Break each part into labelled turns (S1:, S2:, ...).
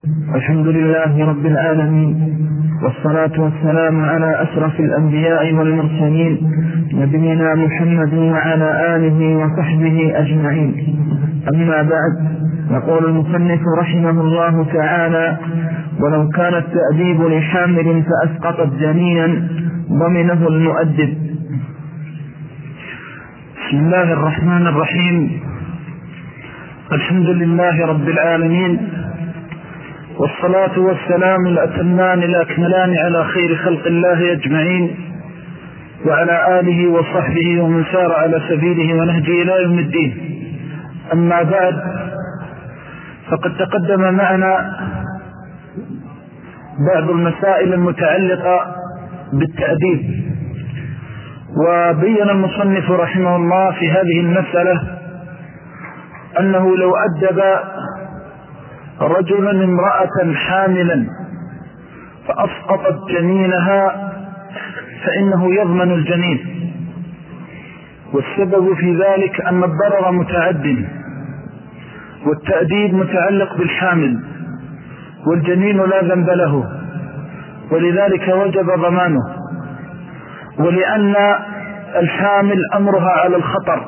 S1: الحمد لله رب العالمين، والصلاة والسلام على أشرف الأنبياء والمرسلين نبينا محمد وعلى آله وصحبه أجمعين. أما بعد، يقول المصنف رحمه الله تعالى: ولو كان التأديب لحامل فأسقطت جنينا ضمنه المؤدب.
S2: بسم الله الرحمن الرحيم. الحمد لله رب العالمين، والصلاة والسلام الأتمان الأكملان على خير خلق الله أجمعين، وعلى آله وصحبه ومن سار على سبيله ونهجه إلى يوم الدين. أما بعد، فقد تقدم معنا بعض المسائل المتعلقة بالتأديب، وبين المصنف رحمه الله في هذه المسألة أنه لو أدب رجلا امرأة حاملا فأسقطت جنينها فإنه يضمن الجنين، والسبب في ذلك أن الضرر متعد، والتأديب متعلق بالحامل، والجنين لا ذنب له، ولذلك وجب ضمانه. ولأن الحامل أمرها على الخطر،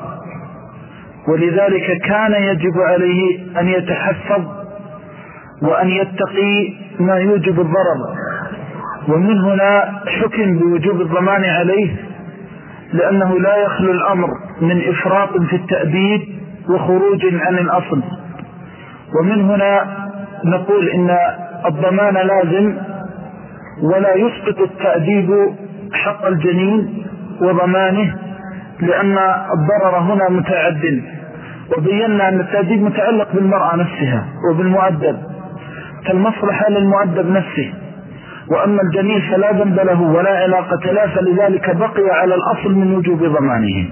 S2: ولذلك كان يجب عليه أن يتحفظ وأن يتقي ما يوجب الضرر، ومن هنا حكم بوجوب الضمان عليه، لأنه لا يخلو الأمر من إفراط في التأديب وخروج عن الأصل. ومن هنا نقول إن الضمان لازم، ولا يسقط التأديب حق الجنين وضمانه، لأن الضرر هنا متعد. وبينا أن التأديب متعلق بالمرأة نفسها وبالمؤدب، كالمصلحة للمؤدب نفسه، وأما الجنين فلا ذنب له ولا علاقة له، فلذلك بقي على الأصل من وجوب ضمانه.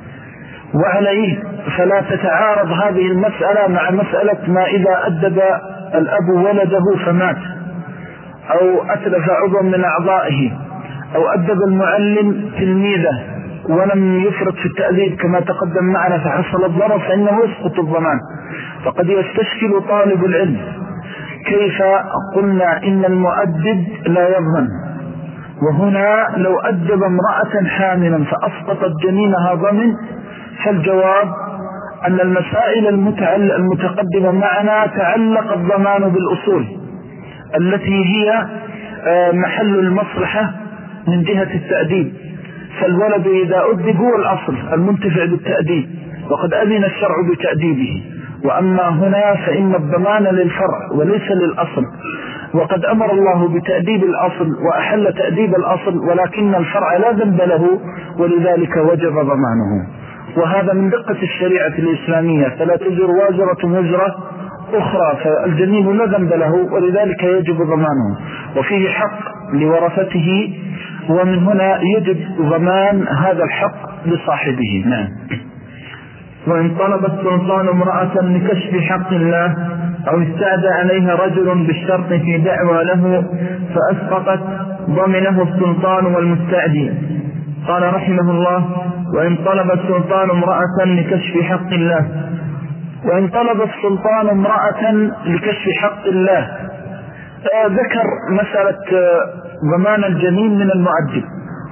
S2: وعليه فلا تتعارض هذه المسألة مع مسألة ما إذا أدب الأب ولده فمات، أو أتلف عضوا من أعضائه، أو أدب المعلم تلميذه ولم يفرط في التأديب كما تقدم معنا فحصل الضرر، فإنه يسقط الضمان. فقد يستشكل طالب العلم كيف قلنا إن المؤدب لا يضمن، وهنا لو أدب امرأة حاملا فأسقطت جنينها ضمن. فالجواب أن المسائل المتقدمة معنا تعلق الضمان بالأصول التي هي محل المصلحة من جهة التأديب، فالولد إذا أدب هو الأصل المنتفع بالتأديب، وقد أذن الشرع بتأديبه. وأما هنا فإن الضمان للفرع وليس للأصل، وقد أمر الله بتأديب الأصل وأحل تأديب الأصل، ولكن الفرع لا ذنب له، ولذلك وجب ضمانه. وهذا من دقة الشريعة الإسلامية، فلا تزر وازرة وزر أخرى، فالجنين لا ذنب له ولذلك يجب ضمانه، وفيه حق لورثته، ومن هنا يجب ضمان هذا الحق لصاحبه. نعم.
S1: وإن طلب السلطان امرأة لكشف حق الله، أو استعدى عليها رجل بالشرط في دعوى له فأسقطت، ضمنه السلطان والمستعدي. قال رحمه الله: وإن طلب السلطان امرأة لكشف حق الله.
S2: وإن طلب السلطان امرأة لكشف حق الله، ذكر مسألة ضمان الجنين من المؤدب،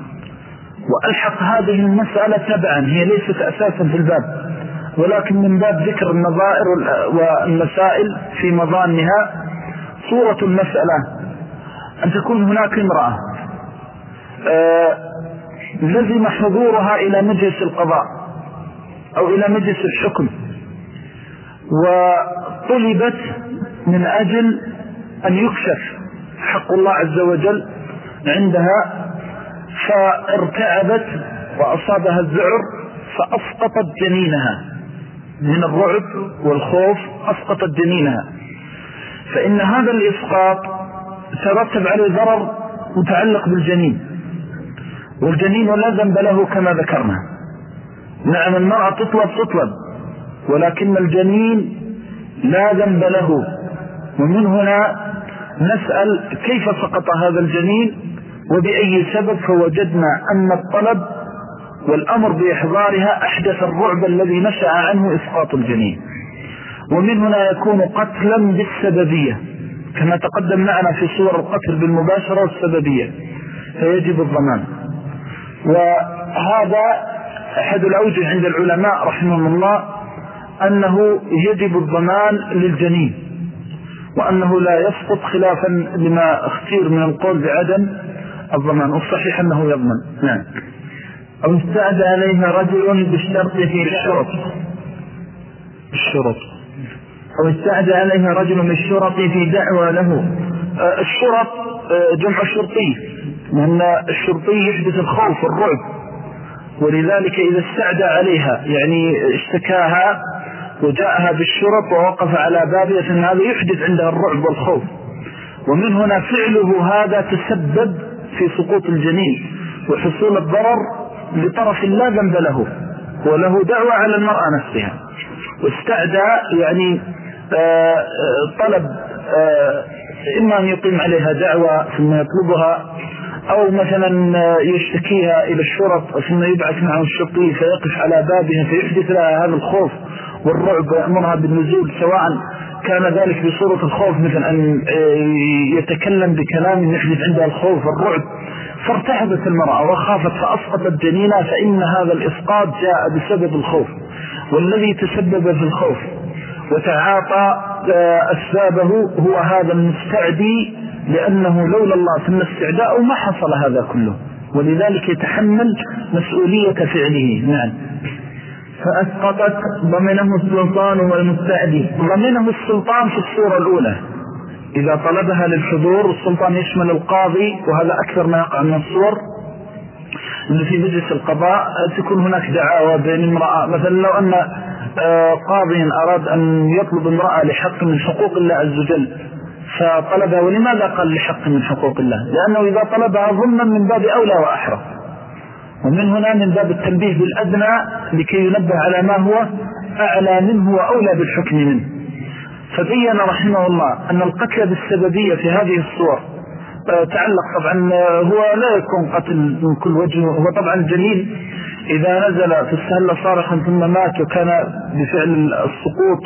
S2: وألحق هذه المسألة تبعا، هي ليست أساسا في الباب، ولكن من باب ذكر النظائر والمسائل في مظانها. صورة المسألة أن تكون هناك امرأة لزم حضورها إلى مجلس القضاء أو إلى مجلس الحكم، وطلبت من أجل أن يكشف حق الله عز وجل عندها، فارتعبت وأصابها الذعر فأسقطت جنينها من الرعب والخوف، أسقطت جنينها. فإن هذا الإسقاط ترتب عليه ضرر متعلق بالجنين، والجنين لا ذنب له كما ذكرنا. نعم، المرأة تطلب، ولكن الجنين لا ذنب له. ومن هنا نسأل كيف سقط هذا الجنين وبأي سبب، فوجدنا أن الطلب والأمر بإحضارها أحدث الرعب الذي نشأ عنه إسقاط الجنين. ومن هنا يكون قتلا بالسببية، كما تقدم معنا في صور القتل بالمباشرة والسببية، فيجب الضمان. وهذا أحد الأوجه عند العلماء رحمهم الله أنه يجب الضمان للجنين، وأنه لا يسقط خلافا لما اختير من القول بعدم الضمان، والصحيح أنه يضمن. نعم.
S1: أو استعد عليها رجل بالشرط في
S2: الشرط
S1: أو استعد عليها رجل بالشرط في دعوى له.
S2: الشرط جمع شرطي، لأن الشرطي يحدث الخوف والرعب، ولذلك إذا استعدى عليها يعني اشتكاها وجاءها بالشرط ووقف على بابها، فإن هذا يحدث عندها الرعب والخوف، ومن هنا فعله هذا تسبب في سقوط الجنين وحصول الضرر لطرف لا ذنب له، وله دعوة على المرأة نفسها. واستعدى يعني طلب إما أن يقيم عليها دعوة ثم يطلبها، أو مثلا يشتكيها إلى الشرط ثم يبعث معه الشرطي فيقف على بابها فيحدث لها هذا الخوف والرعب ويأمرها بالنزول، سواء كان ذلك بصورة الخوف مثل أن يتكلم بكلام يحدث عندها الخوف والرعب، فارتحبت المرأة وخافت فأسقطت جنينها، فإن هذا الإسقاط جاء بسبب الخوف، والذي تسبب في الخوف وتعاطى أسبابه هو هذا المستعدي، لأنه لولا الله ثم استعداءه ما حصل هذا كله، ولذلك يتحمل مسؤولية فعله. نعم.
S1: فأسقطت ضمنه السلطان والمستعدي.
S2: ضمنه السلطان في الصورة الأولى إذا طلبها للحضور، السلطان يشمل القاضي، وهذا أكثر ما يقع من الصور إن في مجلس القضاء تكون هناك دعاوى بين امرأة، مثلا لو أن قاضي أراد أن يطلب امرأة لحق من حقوق الله عز وجل فطلبها، ولماذا قال لحق من حقوق الله؟ لأنه إذا طلبها ظلما من باب أولى وأحرى، ومن هنا من باب التنبيه بالأدنى لكي ينبه على ما هو أعلى منه وأولى بالحكم منه. فبين رحمه الله أن القتل بالسببية في هذه الصور تعلق طبعا، هو لا يكون قتل من كل وجه، هو طبعا الجنين إذا نزل في السهل صارخا ثم مات وكان بفعل السقوط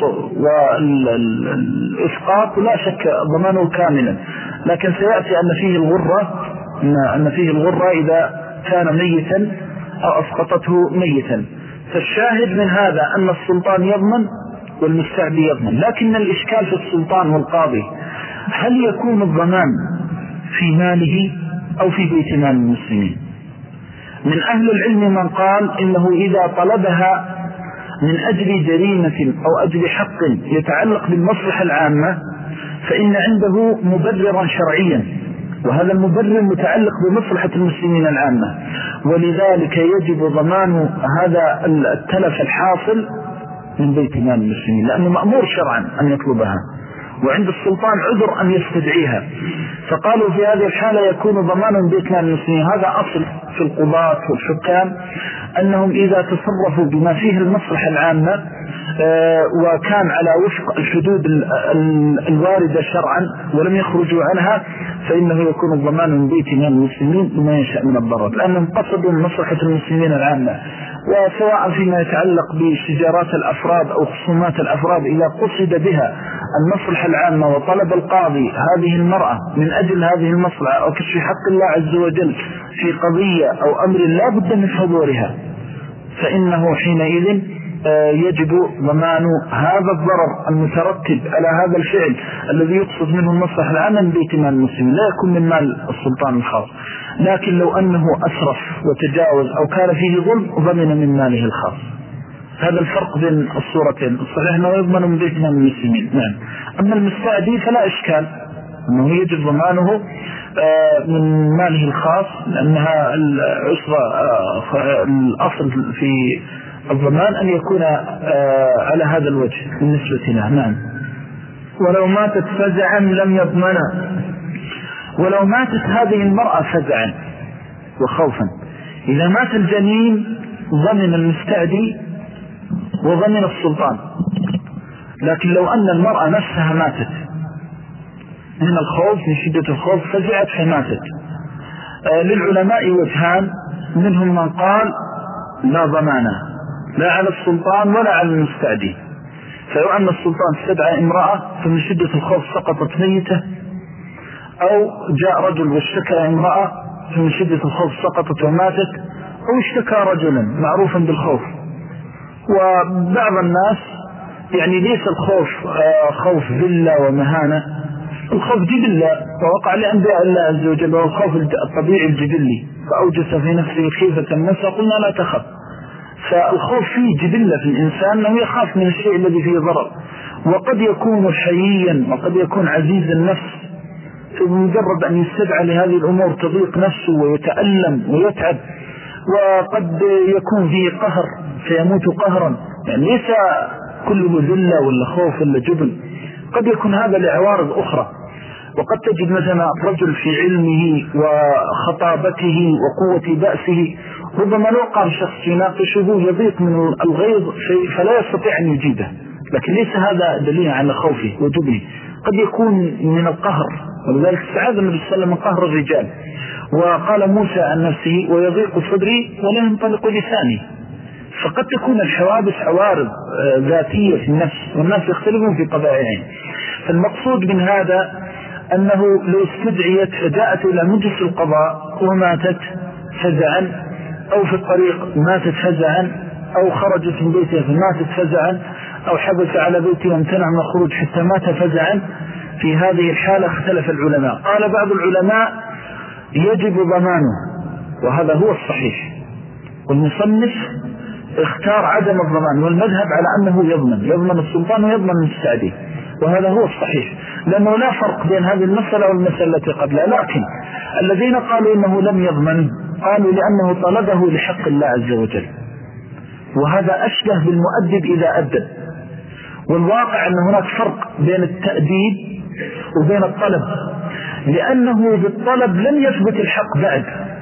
S2: والإسقاط لا شك ضمانه كاملا، لكن سيأتي أن فيه الغرة إذا كان ميتا أو أسقطته ميتا. فالشاهد من هذا أن السلطان يضمن والمستعدي يضمن، لكن الإشكال في السلطان والقاضي هل يكون الضمان في ماله أو في بيت مال المسلمين؟ من أهل العلم من قال إنه إذا طلبها من أجل جريمة أو أجل حق يتعلق بالمصلحة العامة فإن عنده مبررا شرعيا، وهذا المبرر متعلق بمصلحة المسلمين العامة، ولذلك يجب ضمان هذا التلف الحاصل من بيت مال المسلمين، لأنه مأمور شرعا أن يطلبها، وعند السلطان عذر أن يستدعيها. فقالوا في هذه الحالة يكون ضمان بيت مال المسلمين. هذا أصل في القضاة والحكام أنهم إذا تصرفوا بما فيه المصلحة العامة وكان على وفق الحدود الواردة شرعا ولم يخرجوا عنها فإنه يكون الضمان من بيت مال المسلمين بما يشاء من الضرر، لأنهم قصدوا مصلحة المسلمين العامة. وسواء فيما يتعلق بشجارات الأفراد أو خصومات الأفراد، إذا قصد بها المصلحة العامة وطلب القاضي هذه المرأة من أجل هذه المصلحة أو كشف حق الله عز وجل في قضية أو أمر لا بد من حضورها، فإنه حينئذ يجب ضمان هذا الضرر المترتب على هذا الفعل الذي يقصد منه المصلحة العامة من بيت مال المسلمين، لا يكون من مال السلطان الخاص. لكن لو أنه أسرف وتجاوز أو كان فيه ظلم ضمن من ماله الخاص. هذا الفرق بين الصورتين. الصحيح أنه يضمن من بيت مال المسلمين. نعم. أما المستعدي فلا إشكال أنه يجب ضمانه من ماله الخاص، لأنها الأصل في الضمان أن يكون على هذا الوجه بالنسبة له. نعم.
S1: ولو ماتت فزعا لم يضمن.
S2: ولو ماتت هذه المرأة فزعا وخوفا، إذا مات الجنين ضمن المستعدي وضمن السلطان. لكن لو أن المرأة نفسها ماتت من الخوف، من شدة الخوف فزعت فماتت، للعلماء وجهان، منهم من قال لا ضمانه لا على السلطان ولا على المستعدي. فلو أن السلطان استدعى امرأة فمن شدة الخوف سقطت ميتة أو جاء رجل واشتكى امرأة من شدة الخوف سقطت وماتت، أو اشتكى رجلا معروفا بالخوف. وبعض الناس يعني ليس الخوف خوف ذلة ومهانة، الخوف جبلة ووقع لأنبياء الله عز وجل، والخوف الطبيعي الجبلي، فأوجس في نفسه خيفة موسى قلنا لا تخف. فالخوف فيه جبلة في الإنسان أنه يخاف من الشيء الذي فيه ضرر، وقد يكون حييا وقد يكون عزيز النفس، بمجرد أن يستدعى لهذه الأمور تضيق نفسه ويتألم ويتعب. وقد يكون فيه قهر فيموت قهرا، يعني ليس كله ذلة ولا خوف ولا جبن، قد يكون هذا لعوارض أخرى. وقد تجد مثلا رجل في علمه وخطابته وقوة بأسه ربما لو قام شخص يناقشه يضيق من الغيظ فلا يستطيع أن يجيبه، لكن ليس هذا دليل على خوفه وجبنه، قد يكون من القهر. ولذلك استعاذ النبي صلى الله عليه وسلم من قهر الرجال، وقال موسى عن نفسه ويضيق صدري ولا ينطلق لساني. فقد تكون الحوادث عوارض ذاتية في النفس، والناس يختلفون في طبائعهم. فالمقصود من هذا أنه لو استدعيت فجاءت إلى مجلس القضاء وماتت فزعا، أو في الطريق ماتت فزعا، أو خرجت من بيتها فماتت فزعا، أو حبس على بيته وامتنع من الخروج حتى مات فزعا، في هذه الحالة اختلف العلماء. قال بعض العلماء يجب ضمانه، وهذا هو الصحيح، والمصنف اختار عدم الضمان، والمذهب على أنه يضمن السلطان ويضمن المستعدي، وهذا هو الصحيح، لأنه لا فرق بين هذه المسألة والمسألة التي قبلها. لكن الذين قالوا إنه لم يضمن قالوا لأنه طلبه لحق الله عز وجل، وهذا أشبه بالمؤدب إذا أدب. والواقع أن هناك فرق بين التأديب وبين الطلب، لأنه بالطلب لم يثبت الحق بعد،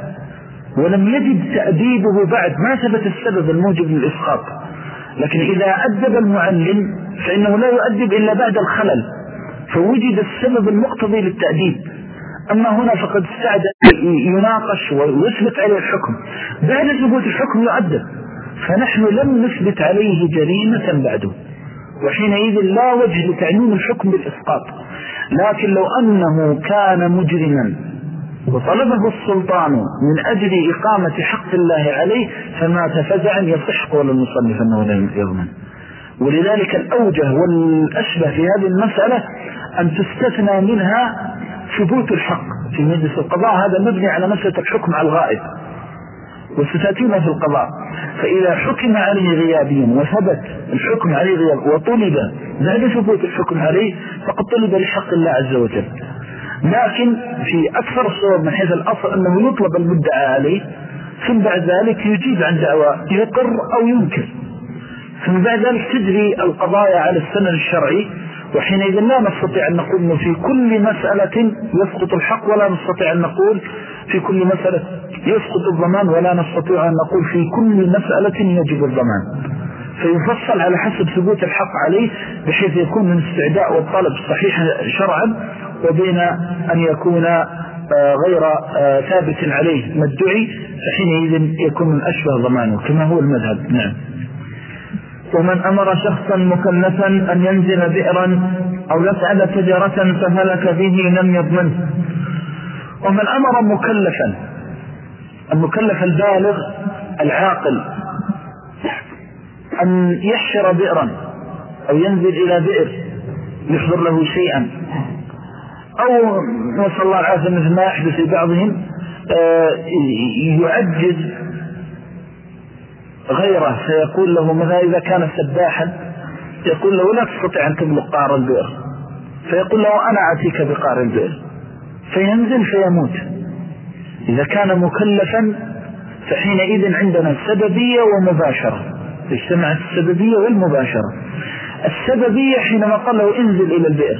S2: ولم يجد تأديبه بعد، ما ثبت السبب الموجب للإسقاط. لكن إذا أدب المعلم فإنه لا يؤدب إلا بعد الخلل، فوجد السبب المقتضي للتأديب. أما هنا فقد استعد يناقش ويثبت عليه الحكم، بعد ثبوت الحكم يؤدب، فنحن لم نثبت عليه جريمة بعده، وحينئذ لا وجه لتعميم الحكم بالإسقاط. لكن لو أنه كان مجرما وطلبه السلطان من أجل إقامة حق الله عليه فما تفزعا يصح قول المصنف أنه لا يضمن. ولذلك الأوجه والأشبه في هذه المسألة أن تستثنى منها ثبوت الحق في مجلس القضاء، هذا مبني على مسألة الحكم على الغائب، وستأتينا في القضاء. فإذا حكم عليه غيابيا وثبت الحكم عليه غياب وطلب بعد ثبوت الحكم عليه فقد طلب لحق الله عز وجل. لكن في أكثر الصور من حيث الأصل أنه يطلب المدعى عليه، ثم بعد ذلك يجيب عن دعوى يقر أو ينكر، ثم بعد ذلك تجري القضايا على السنن الشرعي. وحينئذ لا نستطيع أن نقول أنه في كل مسألة يسقط الحق، ولا نستطيع أن نقول في كل مسألة يسقط الضمان، ولا نستطيع أن نقول في كل مسألة يجب الضمان. فيفصل على حسب ثبوت الحق عليه، بحيث يكون من استعداء والطلب صحيح شرعا، وبين أن يكون غير ثابت عليه مدعي، فحينئذ يكون من أشبه ضمانه كما هو المذهب. نعم.
S1: ومن أمر شخصا مكلفا أن ينزل بئرا أو يسعد شجرة فهلك به لم يضمنه.
S2: ومن أمر مكلفا، المكلف البالغ العاقل، أن يحشر بئرا أو ينزل إلى بئر يحضر له شيئا، أو نسأل الله العافية مثل ما يحدث لبعضهم يعجز غيره، فيقول له مثلا إذا كان سباحا يقول له لا تستطيع أن تبلغ قعر البئر، فيقول له أنا أعطيك بقعر البئر، فينزل فيموت. إذا كان مكلفا فحينئذ عندنا سببية ومباشرة، اجتمعت السببية والمباشرة. السببية حينما قال له انزل إلى البئر،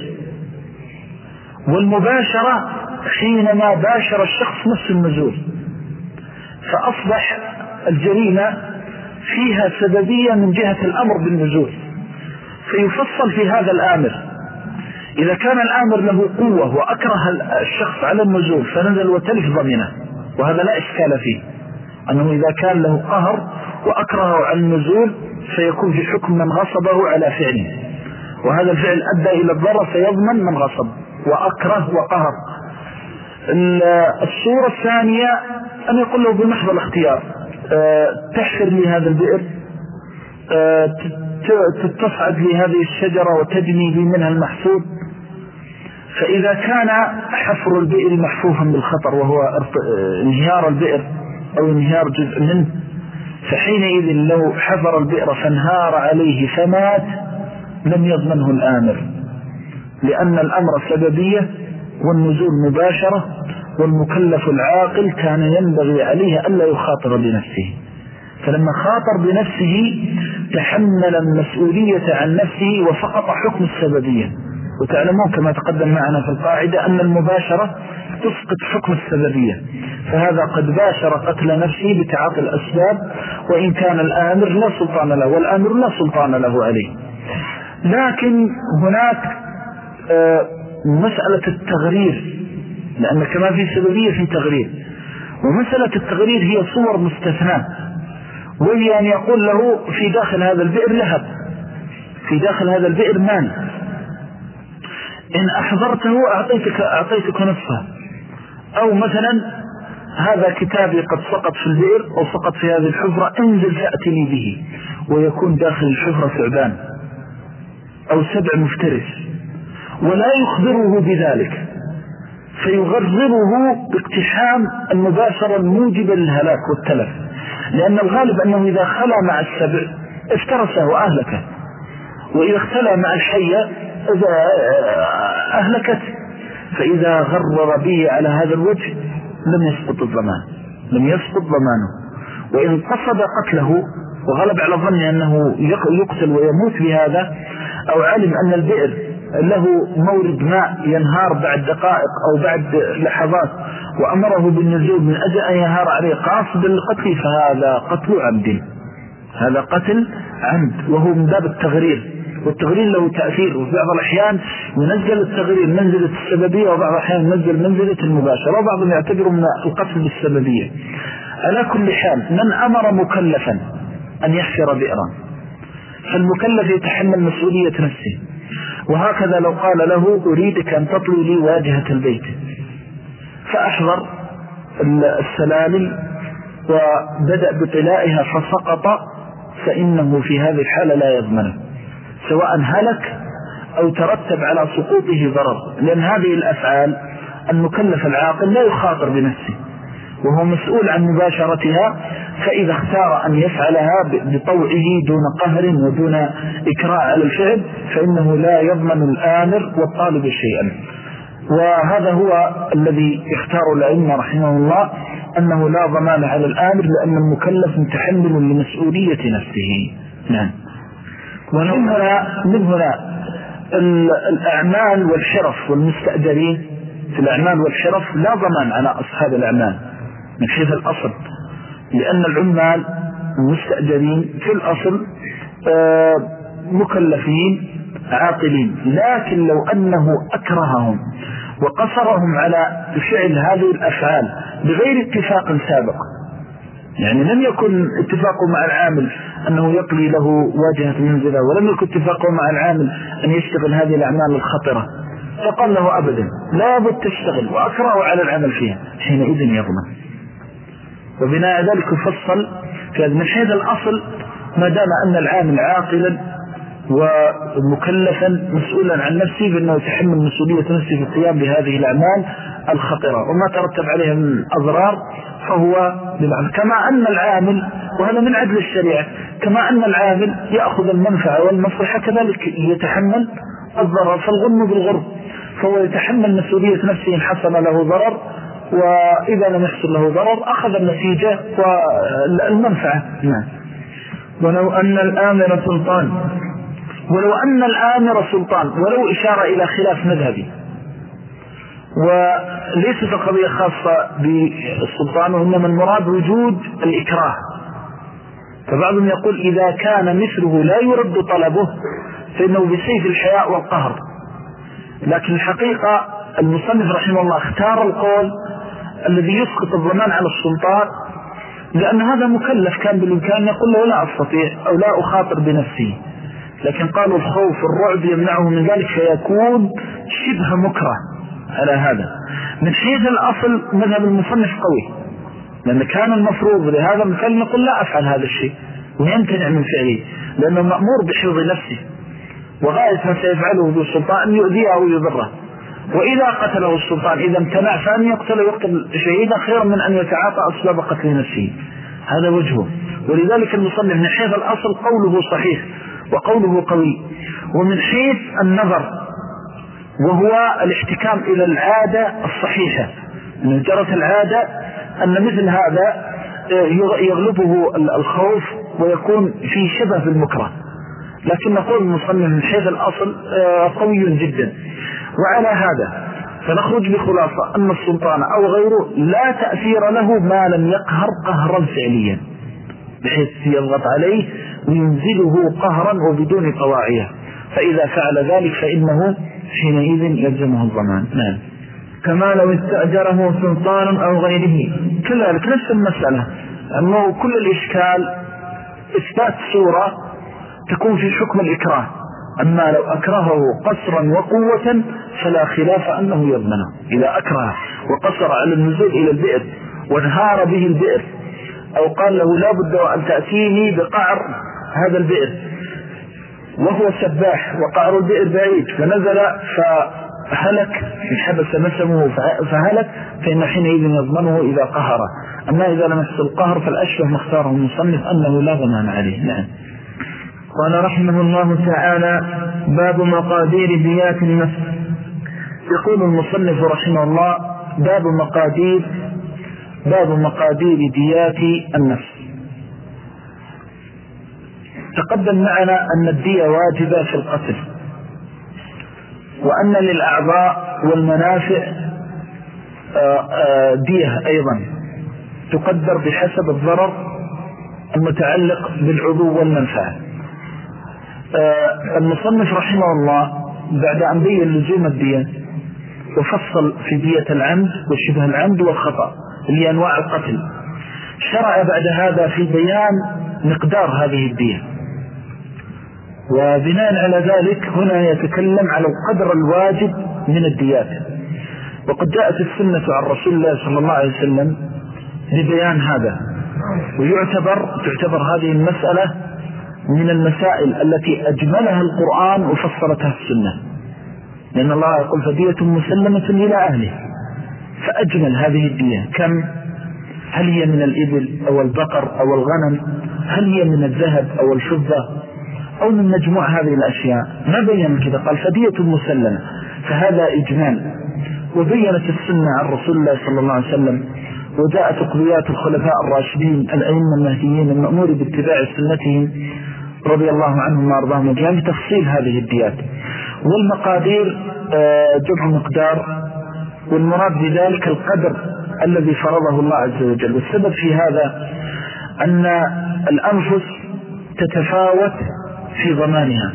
S2: والمباشرة حينما باشر الشخص نفس النزول، فأصبح الجريمة فيها سببية من جهة الأمر بالنزول. فيفصل في هذا الآمر، إذا كان الآمر له قوة وأكره الشخص على النزول فنزل وتلف ضمنه، وهذا لا إشكال فيه، أنه إذا كان له قهر وأكره على النزول فيكون في حكم من غصبه على فعله، وهذا الفعل أدى إلى الضرر فيضمن من غصب وأكره وقهر. الصورة الثانية أن يقول له بمحض الاختيار تحفر لي هذا البئر، تصعد لي هذه الشجرة وتجني لي منها المحصول. فإذا كان حفر البئر محفوفا بالخطر وهو انهيار البئر أو انهيار جزء منه، فحينئذ لو حفر البئر فانهار عليه فمات لم يضمنه الآمر، لأن الأمر سببية والنزول مباشرة، والمكلف العاقل كان ينبغي عليه ألا يخاطر بنفسه. فلما خاطر بنفسه تحمل المسؤولية عن نفسه وسقط حكم السببية. وتعلمون كما تقدم معنا في القاعدة أن المباشرة تسقط حكم السببية، فهذا قد باشر قتل نفسه بتعاطي الأسباب وإن كان الآمر لا سلطان له، والآمر لا سلطان له عليه. لكن هناك مسألة التغرير، لأن كما في سببية في تغرير، ومسألة التغرير هي صور مستثناء، وهي أن يقول له في داخل هذا البئر لهب، في داخل هذا البئر مال، إن أحضرته أعطيتك نصفه، أو مثلا هذا كتابي قد سقط في البئر أو سقط في هذه الحفرة انزل فأتني به، ويكون داخل الحفرة ثعبان أو سبع مفترس، ولا يخبره بذلك، فيغرره باقتحام المباشرة الموجبة للهلاك والتلف، لأن الغالب أنه إذا خلى مع السبع افترسه وأهلكه، وإذا اختلى مع الحية أهلكت. فإذا غرر به على هذا الوجه لم يسقط الضمان، لم يسقط ضمانه. وإن قصد قتله وغلب على ظن أنه يقتل ويموت بهذا، أو علم أن البئر له مورد ماء ينهار بعد دقائق أو بعد لحظات وأمره بالنزول من أجل أن ينهار عليه قاصد القتل، فهذا قتل عمد، هذا قتل عمد، وهو من باب التغرير. والتغرير له تأثير، وفي بعض الأحيان ينزل التغرير منزلة السببية، وبعض الأحيان ينزل منزلة المباشرة، وبعضهم يعتبر من القتل بالسببية. على كل حال من أمر مكلفا أن يحفر بئرا فالمكلف يتحمل مسؤولية نفسه. وهكذا لو قال له أريدك أن تطلي لي واجهة البيت، فأحضر السلالم وبدأ بطلائها فسقط، فإنه في هذه الحالة لا يضمنه، سواء هلك أو ترتب على سقوطه ضرر، لأن هذه الأفعال المكلف العاقل لا يخاطر بنفسه وهو مسؤول عن مباشرتها، فإذا اختار أن يفعلها بطوعه دون قهر ودون إكراه على الفعل فإنه لا يضمن الآمر والطالب شيئا. وهذا هو الذي يختار الأئمة رحمه الله، أنه لا ضمان على الآمر لأن المكلف متحمل لمسؤولية نفسه. نعم. ومن هنا الأعمال والشرف والمستأجرين في الأعمال والشرف لا ضمان على أصحاب الأعمال من حيث الأصل، لأن العمال المستأجرين في الأصل مكلفين عاقلين، لكن لو أنه أكرههم وقصرهم على فعل هذه الأفعال بغير اتفاق سابق، يعني لم يكن اتفاقه مع العامل أنه يقضي له واجهة منزله، ولم يكن اتفاقه مع العامل أن يشتغل هذه الأعمال الخطرة، فقال له أبدا لا بد تشتغل وأكره على العمل فيها، حينئذ يضمن. وبناء ذلك يفصل من حيث الأصل ما دام أن العامل عاقلا ومكلفا مسؤولا عن نفسه فإنه يتحمل مسؤولية نفسه في القيام بهذه الأعمال الخطرة وما ترتب عليها من أضرار، فهو بالعمل. كما أن العامل، وهذا من عدل الشريعة، كما أن العامل يأخذ المنفعة والمصلحة كذلك يتحمل الضرر، فالغنم بالغرب، فهو يتحمل مسؤولية نفسه إن حصل له ضرر، وإذا لم يحصل له ضرر أخذ النتيجة والمنفعة.
S1: ولو أن الآمر سلطان،
S2: ولو أن الآمر سلطان، ولو إشارة إلى خلاف مذهبي، وليست القضية خاصة بالسلطان، وإنما المراد وجود الإكراه. فبعضهم يقول إذا كان مثله لا يرد طلبه فإنه بسيف الحياء والقهر، لكن الحقيقة المصنف رحمه الله اختار القول الذي يسقط الضمان على السلطان، لأن هذا مكلف كان بالإمكان يقول له لا أستطيع أو لا أخاطر بنفسي، لكن قالوا الخوف الرعب يمنعه من ذلك فيكون شبه مكره. على هذا. من حيث الأصل مذهب المصنف قوي، لأن كان المفروض لهذا المثال نقول لا أفعل هذا الشيء ويمتنع من فعله، لأنه مأمور بحفظ نفسه، وغاية ما سيفعله ذو السلطان أن يؤذيه أو يضره، وإذا قتله السلطان إذا امتنع فأن يقتل شهيدا خيرا من أن يتعاطى أسباب قتل نفسه. هذا وجهه. ولذلك المصنف من حيث الأصل قوله صحيح وقوله قوي. ومن حيث النظر وهو الاحتكام إلى العادة الصحيحة، أن جرت العادة أن مثل هذا يغلبه الخوف ويكون في شبه بالمكره، لكن نقول المصنف من حيث الأصل قوي جدا. وعلى هذا فنخرج بخلاصة أن السلطان أو غيره لا تأثير له ما لم يقهر قهرا فعليا، بحيث يضغط عليه وينزله قهرا وبدون طواعية، فإذا فعل ذلك فإنه حينئذ يلزمه الضمان. نعم.
S1: كما لو استأجره سلطان أو غيره.
S2: كذلك نفس المسألة، أنه كل الإشكال إثبات صورة تكون في حكم الإكراه، أما لو أكرهه قصرا وقوة فلا خلاف أنه يضمنه. إذا أكره وقصر على النزول إلى البئر وانهار به البئر، أو قال له لا بد أن تأتيني بقعر هذا البئر وهو سباح وقعر البئر بعيد، فنزل فهلك انحبس نسمه فهلك، فإن حينئذ يضمنه إذا قهر. أما إذا لم يحصل القهر فالأشبه مختاره المصنف أنه لا ضمان عليه. نعم.
S1: قال رحمه الله تعالى: باب مقادير ديات النفس.
S2: يقول المصنف رحمه الله: باب مقادير ديات النفس. تقدم معنا أن الدية واجبة في القتل، وأن للأعضاء والمنافع دية أيضا تقدر بحسب الضرر المتعلق بالعضو والمنفعة. المصنف رحمه الله بعد أن بين لزوم الدية وفصل في دية العمد وشبه العمد والخطأ اللي أنواع القتل، شرع بعد هذا في بيان مقدار هذه الدية، وبناء على ذلك هنا يتكلم على القدر الواجب من الديات. وقد جاءت السنة عن رسول الله صلى الله عليه وسلم لبيان هذا، تعتبر هذه المسألة من المسائل التي أجملها القرآن وفصلتها السنة، لأن الله يقول: فدية مسلمة إلى أهله. فأجمل هذه الدية كم؟ هل هي من الإبل أو البقر أو الغنم؟ هل هي من الذهب أو الفضة أو من مجموع هذه الأشياء؟ ما بين كده، قال فدية مسلمة، فهذا إجمال. وبينت السنة عن رسول الله صلى الله عليه وسلم، وجاءت أقضيات الخلفاء الراشدين الأئمة المهديين المأمور باتباع سنتهم رضي الله عنهم وارضاهم وجاء بتفصيل هذه الديات. والمقادير جمع مقدار، والمراد بذلك القدر الذي فرضه الله عز وجل. والسبب في هذا أن الأنفس تتفاوت في ضمانها،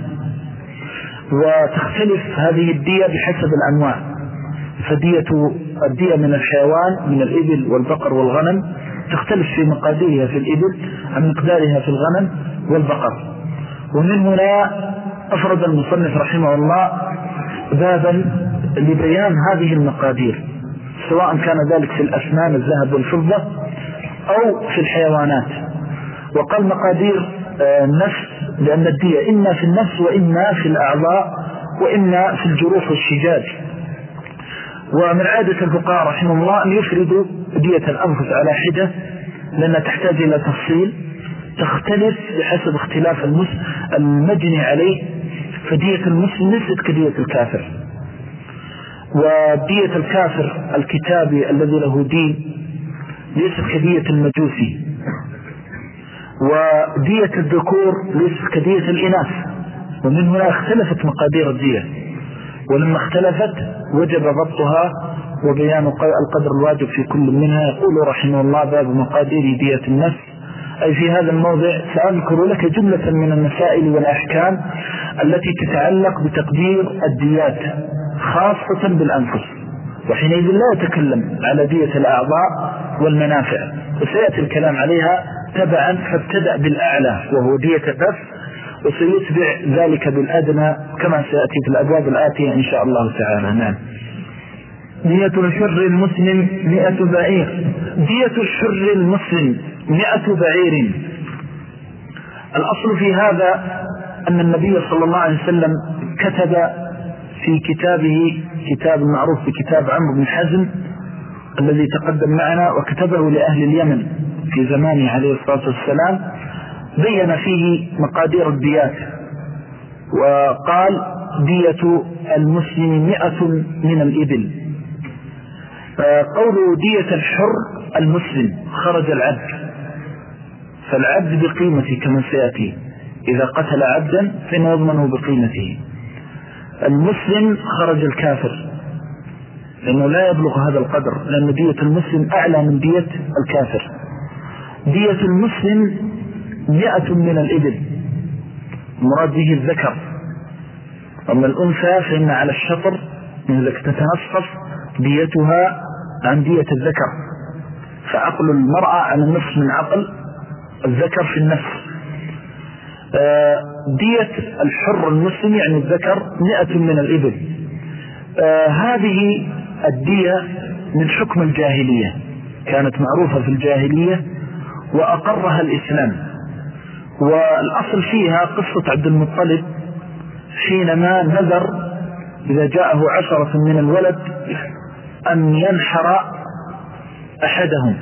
S2: وتختلف هذه الدية بحسب الأنواع. الدية من الحيوان من الإبل والبقر والغنم تختلف في مقاديرها في الإبل عن مقدارها في الغنم والبقر. ومن هنا أفرد المصنف رحمه الله بابا لبيان هذه المقادير، سواء كان ذلك في الأثمان الذهب والفضة أو في الحيوانات. وقال مقادير النفس لأن الدية إما في النفس وإما في الأعضاء وإما في الجروح والشجاج. ومن عادة الفقهاء رحمه الله أن يفردوا دية الأنفس على حدة، لأنها تحتاج إلى تفصيل تختلف بحسب اختلاف المجني عليه. فدية المسلم ليست كدية الكافر، ودية الكافر الكتابي الذي له دين ليست كدية المجوسي، ودية الذكور ليست كدية الإناث. ومن هنا اختلفت مقادير الدية، ولما اختلفت وجب ضبطها وبيان القدر الواجب في كل منها. يقول رحمه الله: باب مقادير دية النفس. أي في هذا الموضع سأذكر لك جملة من المسائل والأحكام التي تتعلق بتقدير الديات خاصة بالأنفس، وحينئذ لا يتكلم على دية الأعضاء والمنافع، وسيأتي الكلام عليها تبعا. فابتدأ بالأعلى وهو دية النفس، وسيتبع ذلك بالأدنى كما سيأتي في الأبواب الآتية إن شاء الله تعالى. نعم. دية الحر المسلم 100 بعير. دية الحر المسلم 100 بعير. الأصل في هذا أن النبي صلى الله عليه وسلم كتب في كتابه، كتاب معروف بكتاب عمرو بن حزم الذي تقدم معنا، وكتبه لأهل اليمن في زمانه عليه الصلاة والسلام، بين فيه مقادير الديات، وقال دية المسلم 100 من الإبل. قوله دية الحر المسلم، خرج العبد، فالعبد بقيمته كما سيأتي، إذا قتل عبدا فإنه يضمنه بقيمته. المسلم خرج الكافر، لأنه لا يبلغ هذا القدر، لأن دية المسلم أعلى من دية الكافر. دية المسلم 100 من الإبل، مراد به الذكر. أما الأنثى فإن على الشطر إذا تتنصف ديتها عن دية الذكر، فعقل المرأة عن النصف من عقل الذكر في النفس. دية الحر المسلم يعني الذكر 100 من الإبل. هذه الدية من حكم الجاهلية، كانت معروفة في الجاهلية وأقرها الإسلام. والأصل فيها قصة عبد المطلب حينما نذر إذا جاءه 10 من الولد أن ينحر أحدهم،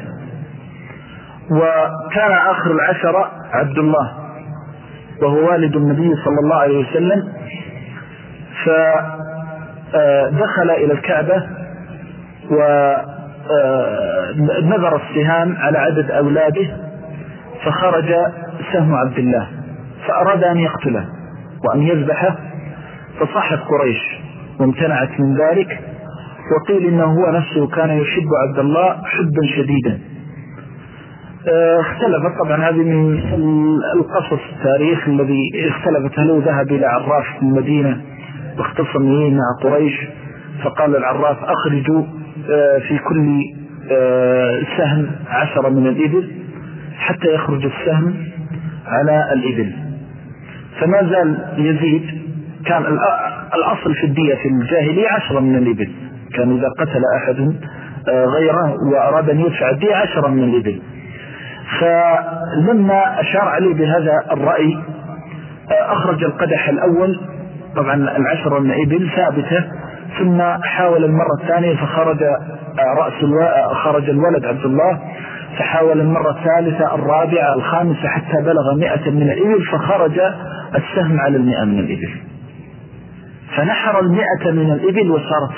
S2: وكان آخر 10 عبد الله وهو والد النبي صلى الله عليه وسلم. فدخل إلى الكعبة ونذر السهام على عدد أولاده، فخرج سهم عبد الله، فأراد أن يقتله وأن يذبحه، فصحت قريش وامتنعت من ذلك، وقيل إنه هو نفسه كان يحب عبد الله حبا شديدا. اختلفت طبعا، هذه من القصص التاريخ الذي اختلفت، هل ذهب إلى عراف في المدينة واختصم مع قريش فقال العراف أخرجوا في كل سهم 10 من الإبل حتى يخرج السهم على الإبل، فما زال يزيد. كان الأصل في الدية في الجاهلية 10 من الإبل، كان إذا قتل أحد غيره وأراد أن يدفع الدية 10 من الإبل. فلما أشار عليه بهذا الرأي أخرج القدح الأول، طبعا 10 من الإبل ثابتة، ثم حاول المرة الثانية فخرج خرج الولد عبد الله، فحاول المرة الثالثة، الرابعة، الخامسة، حتى بلغ 100 من الإبل، فخرج السهم على 100 من الإبل، فنحر 100 من الإبل وصارت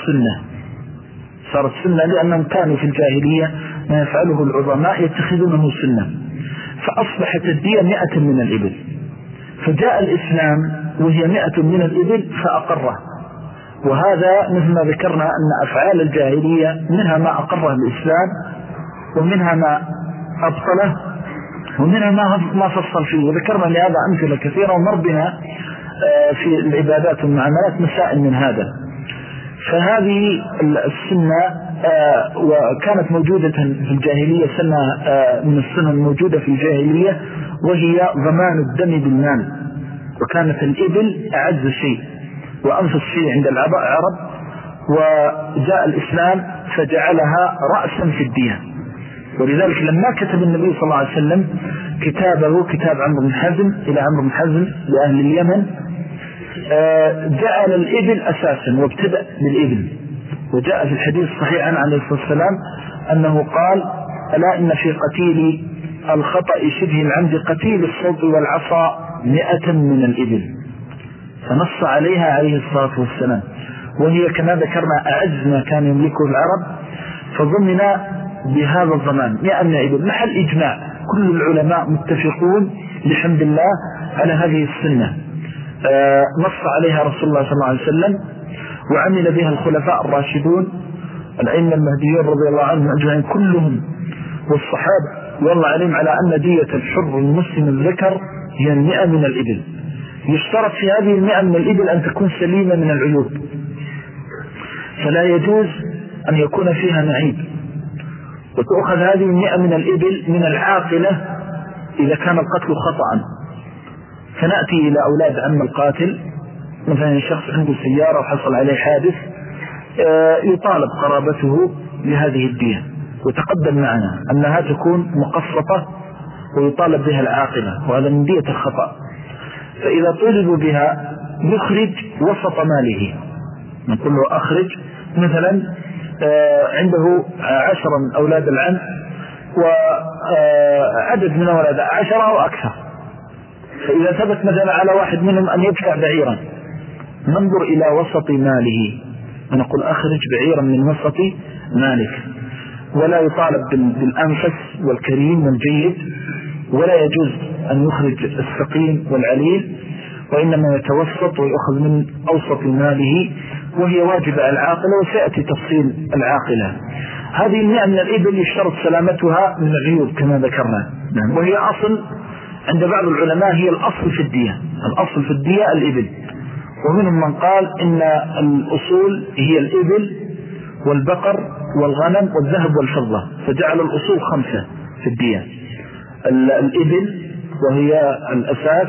S2: سنة، لأنهم كانوا في الجاهلية ما يفعله العظماء يتخذونه سنة، فأصبحت الدية 100 من الإبل. فجاء الإسلام وهي 100 من الإبل فأقره. وهذا مثل ما ذكرنا أن أفعال الجاهلية منها ما أقره الإسلام، ومنها ما أبطله، ومنها ما فصل فيه، وذكرنا لهذا أمثلة كثيرة، ومر بنا في العبادات والمعاملات مسائل من هذا. فهذه السنة وكانت موجودة في الجاهلية، سنة من السنة الموجودة في الجاهلية، وهي ضمان الدم بالمال. وكانت الإبل أعز شيء وأنفس شيء عند العرب، وجاء الإسلام فجعلها رأسا في الدية. ولذلك لما كتب النبي صلى الله عليه وسلم كتابه، كتاب عمرو بن حزم إلى عمرو بن حزم لأهل اليمن، جعل الإبل أساسا وابتدأ بالإبل. وجاء في الحديث الصحيح عنه عليه الصلاة والسلام أنه قال: ألا إن في قتيل الخطأ شبه العمد قتيل الصوت والعصا 100 من الإبل، فنص عليها عليه الصلاة والسلام، وهي كما ذكرنا أعز ما كان يملكه العرب، فضمن بهذا الضمان 100 من الإبل محل إجماع، كل العلماء متفقون بحمد الله على هذه السنة. نص عليها رسول الله صلى الله عليه وسلم، وعمل بها الخلفاء الراشدون الأئمة المهديين رضي الله عنهم أجمعين كلهم، والصحابة والله عليهم، على أن دية الحر المسلم الذكر هي 100 من الإبل. يشترط في هذه 100 من الإبل أن تكون سليمة من العيوب، فلا يجوز أن يكون فيها نعيب. وتأخذ هذه 100 من الإبل من العاقلة إذا كان القتل خطأ. فنأتي إلى أولاد عم القاتل، مثلا شخص عنده سيارة وحصل عليه حادث، يطالب قرابته بهذه الدية. وتقدم معنا أنها تكون مقسطة ويطالب بها العاقلة، وهذا من دية الخطأ. فإذا طلبوا بها يخرج وسط ماله، نقول له أخرج مثلا عنده 10 من أولاد العم وعدد من أولاد 10 أو أكثر، فإذا ثبت مثلا على واحد منهم أن يدفع بعيرا، ننظر إلى وسط ماله ونقول أخرج بعيرا من وسط مالك، ولا يطالب بالأنفس والكريم والجيد، ولا يجوز أن يخرج السقيم والعليل، وإنما يتوسط ويأخذ من أوسط ماله، وهي واجبة العاقلة، وسيأتي تفصيل العاقلة. هذه النوع من الإبل يشترط سلامتها من العيوب كما ذكرنا، وهي أصل عند بعض العلماء، هي الأصل في الدية. الأصل في الدية الإبل، ومنهم من قال إن الأصول هي الإبل والبقر والغنم والذهب والفضة، فجعل الأصول 5 في الدية: الإبل وهي الأساس،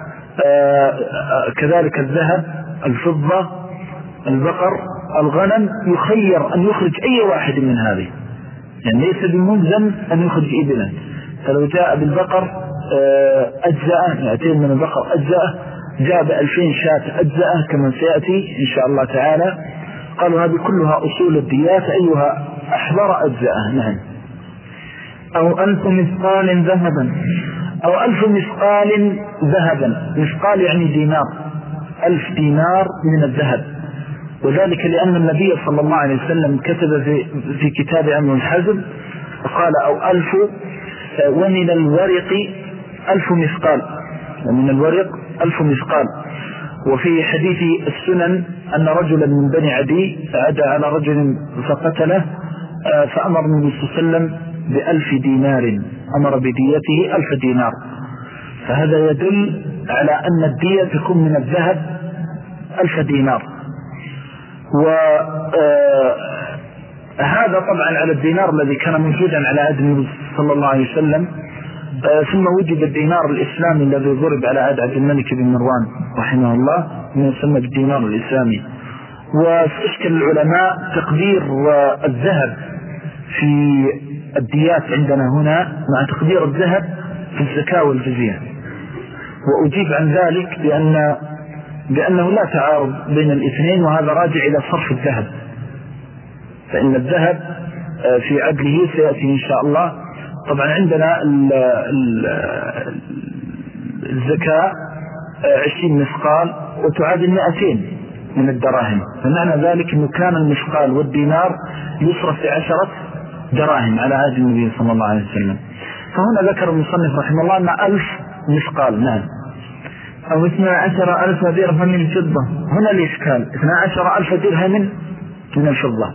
S2: كذلك الذهب، الفضة، البقر، الغنم. يخير أن يخرج أي واحد من هذه، يعني ليس بملزم أن يخرج إبلا. فلو جاء بالبقر أجزاء، يأتين من البقر أجزاء، جاء ب2000 شاة أجزاء كما سيأتي إن شاء الله تعالى. قالوا هذه كلها أصول الديات، أيها أحضر أجزاء. نعم.
S1: أو 1000 مثقال ذهبا،
S2: أو 1000 مثقال ذهبا. مثقال يعني دينار، 1000 دينار من الذهب، وذلك لأن النبي صلى الله عليه وسلم كتب في كتاب عمرو الحزم فقال أو 1000، ومن الورق 1000 مثقال، ومن الورق 1000 مثقال. وفي حديث السنن أن رجلا من بني عدي عدى على رجل فقتله، فأمر النبي صلى الله عليه وسلم ب1000 دينار، أمر بديته 1000 دينار. فهذا يدل على أن الدية تكون من الذهب 1000 دينار. وهذا طبعا على الدينار الذي كان موجودا على عهد النبي صلى الله عليه وسلم. ثم وجد الدينار الإسلامي الذي ضرب على عهد عبد الملك بن مروان رحمه الله، من يسمى بالدينار الإسلامي. واستشكل العلماء تقدير الذهب في الديات عندنا هنا مع تقدير الذهب في الزكاة والجزية، وأجيب عن ذلك بأنه لا تعارض بين الاثنين، وهذا راجع إلى صرف الذهب، فإن الذهب في عدله سيأتي إن شاء الله. طبعا عندنا الزكاة 20 مثقال وتعادل 200 من الدراهم، فمعنى ذلك أنه كان المثقال والدينار يصرف ب10 دراهم على عهد النبي صلى الله عليه وسلم. فهنا ذكر المصنف رحمه الله أن 1000 مثقال. نعم.
S1: أو 12,000 درهم من الفضة.
S2: هنا الإشكال 12,000 درهم من الفضة.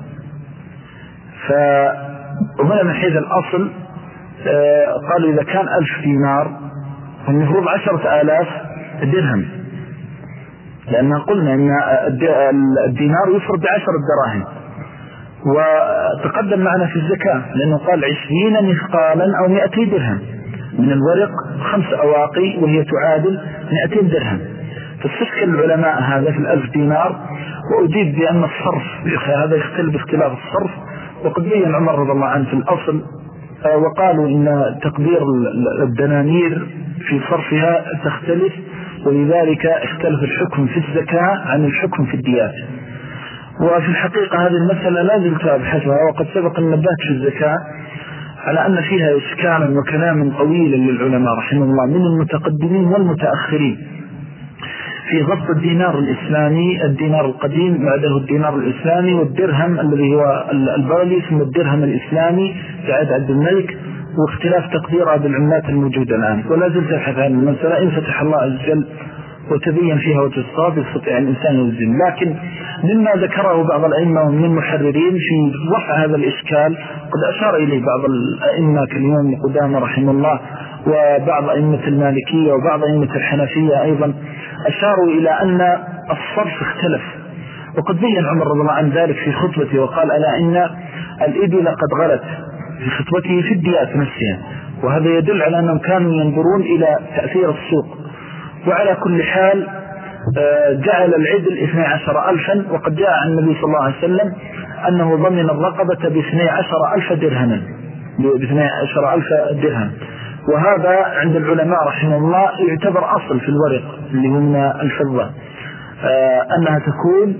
S2: فهنا من حيث الأصل قالوا إذا كان 1000 دينار فالمفروض 10,000 درهم، لأن قلنا أن الدينار يفرض ب10 دراهم. وتقدم معنا في الزكاة لأنه قال 20 مثقالا أو 200 درهم من الورق، 5 أواقي وهي تعادل 200 درهم. فاستشكل العلماء هذا في 1000 دينار، وأجيب بأن الصرف هذا يختلف باختلاف الصرف. وقد بين عمر رضي الله عنه في الأصل، وقالوا إن تقدير الدنانير في صرفها تختلف، ولذلك اختلف الحكم في الزكاة عن الحكم في الديات. وفي الحقيقة هذه المسألة لا زلت أبحثها، وقد سبق النبات في الزكاة على أن فيها إشكالا وكلاما طويلا للعلماء رحمه الله من المتقدمين والمتأخرين في ضبط الدينار الإسلامي، الدينار القديم بعده الدينار الإسلامي، والدرهم الذي هو البغلي ثم الدرهم الإسلامي في عهد عبد الملك، واختلاف تقديرها بالعملات الموجودة الآن. ولا زلت أبحث عن المسألة، إن فتح الله عز وجل وتبين فيها وجه الصواب يستطيع الإنسان يلزم. لكن مما ذكره بعض الأئمة من المحررين في رفع هذا الإشكال قد أشار إليه بعض الأئمة كالإمام قدامة رحمه الله، وبعض أئمة المالكية وبعض أئمة الحنفية أيضا أشاروا إلى أن الصرف اختلف. وقد بين عمر رضي الله عن ذلك في خطبته وقال ألا إن الإبل قد غلت في خطبته في الديات نفسها، وهذا يدل على أنهم كانوا ينظرون إلى تأثير السوق. وعلى كل حال جعل العدل 12,000، وقد جاء عن النبي صلى الله عليه وسلم أنه ضمن الرقبة ب12,000 درهما، ب12,000 درهم. وهذا عند العلماء رحمه الله يعتبر أصل في الورق اللي هو من الفضة، أنها تكون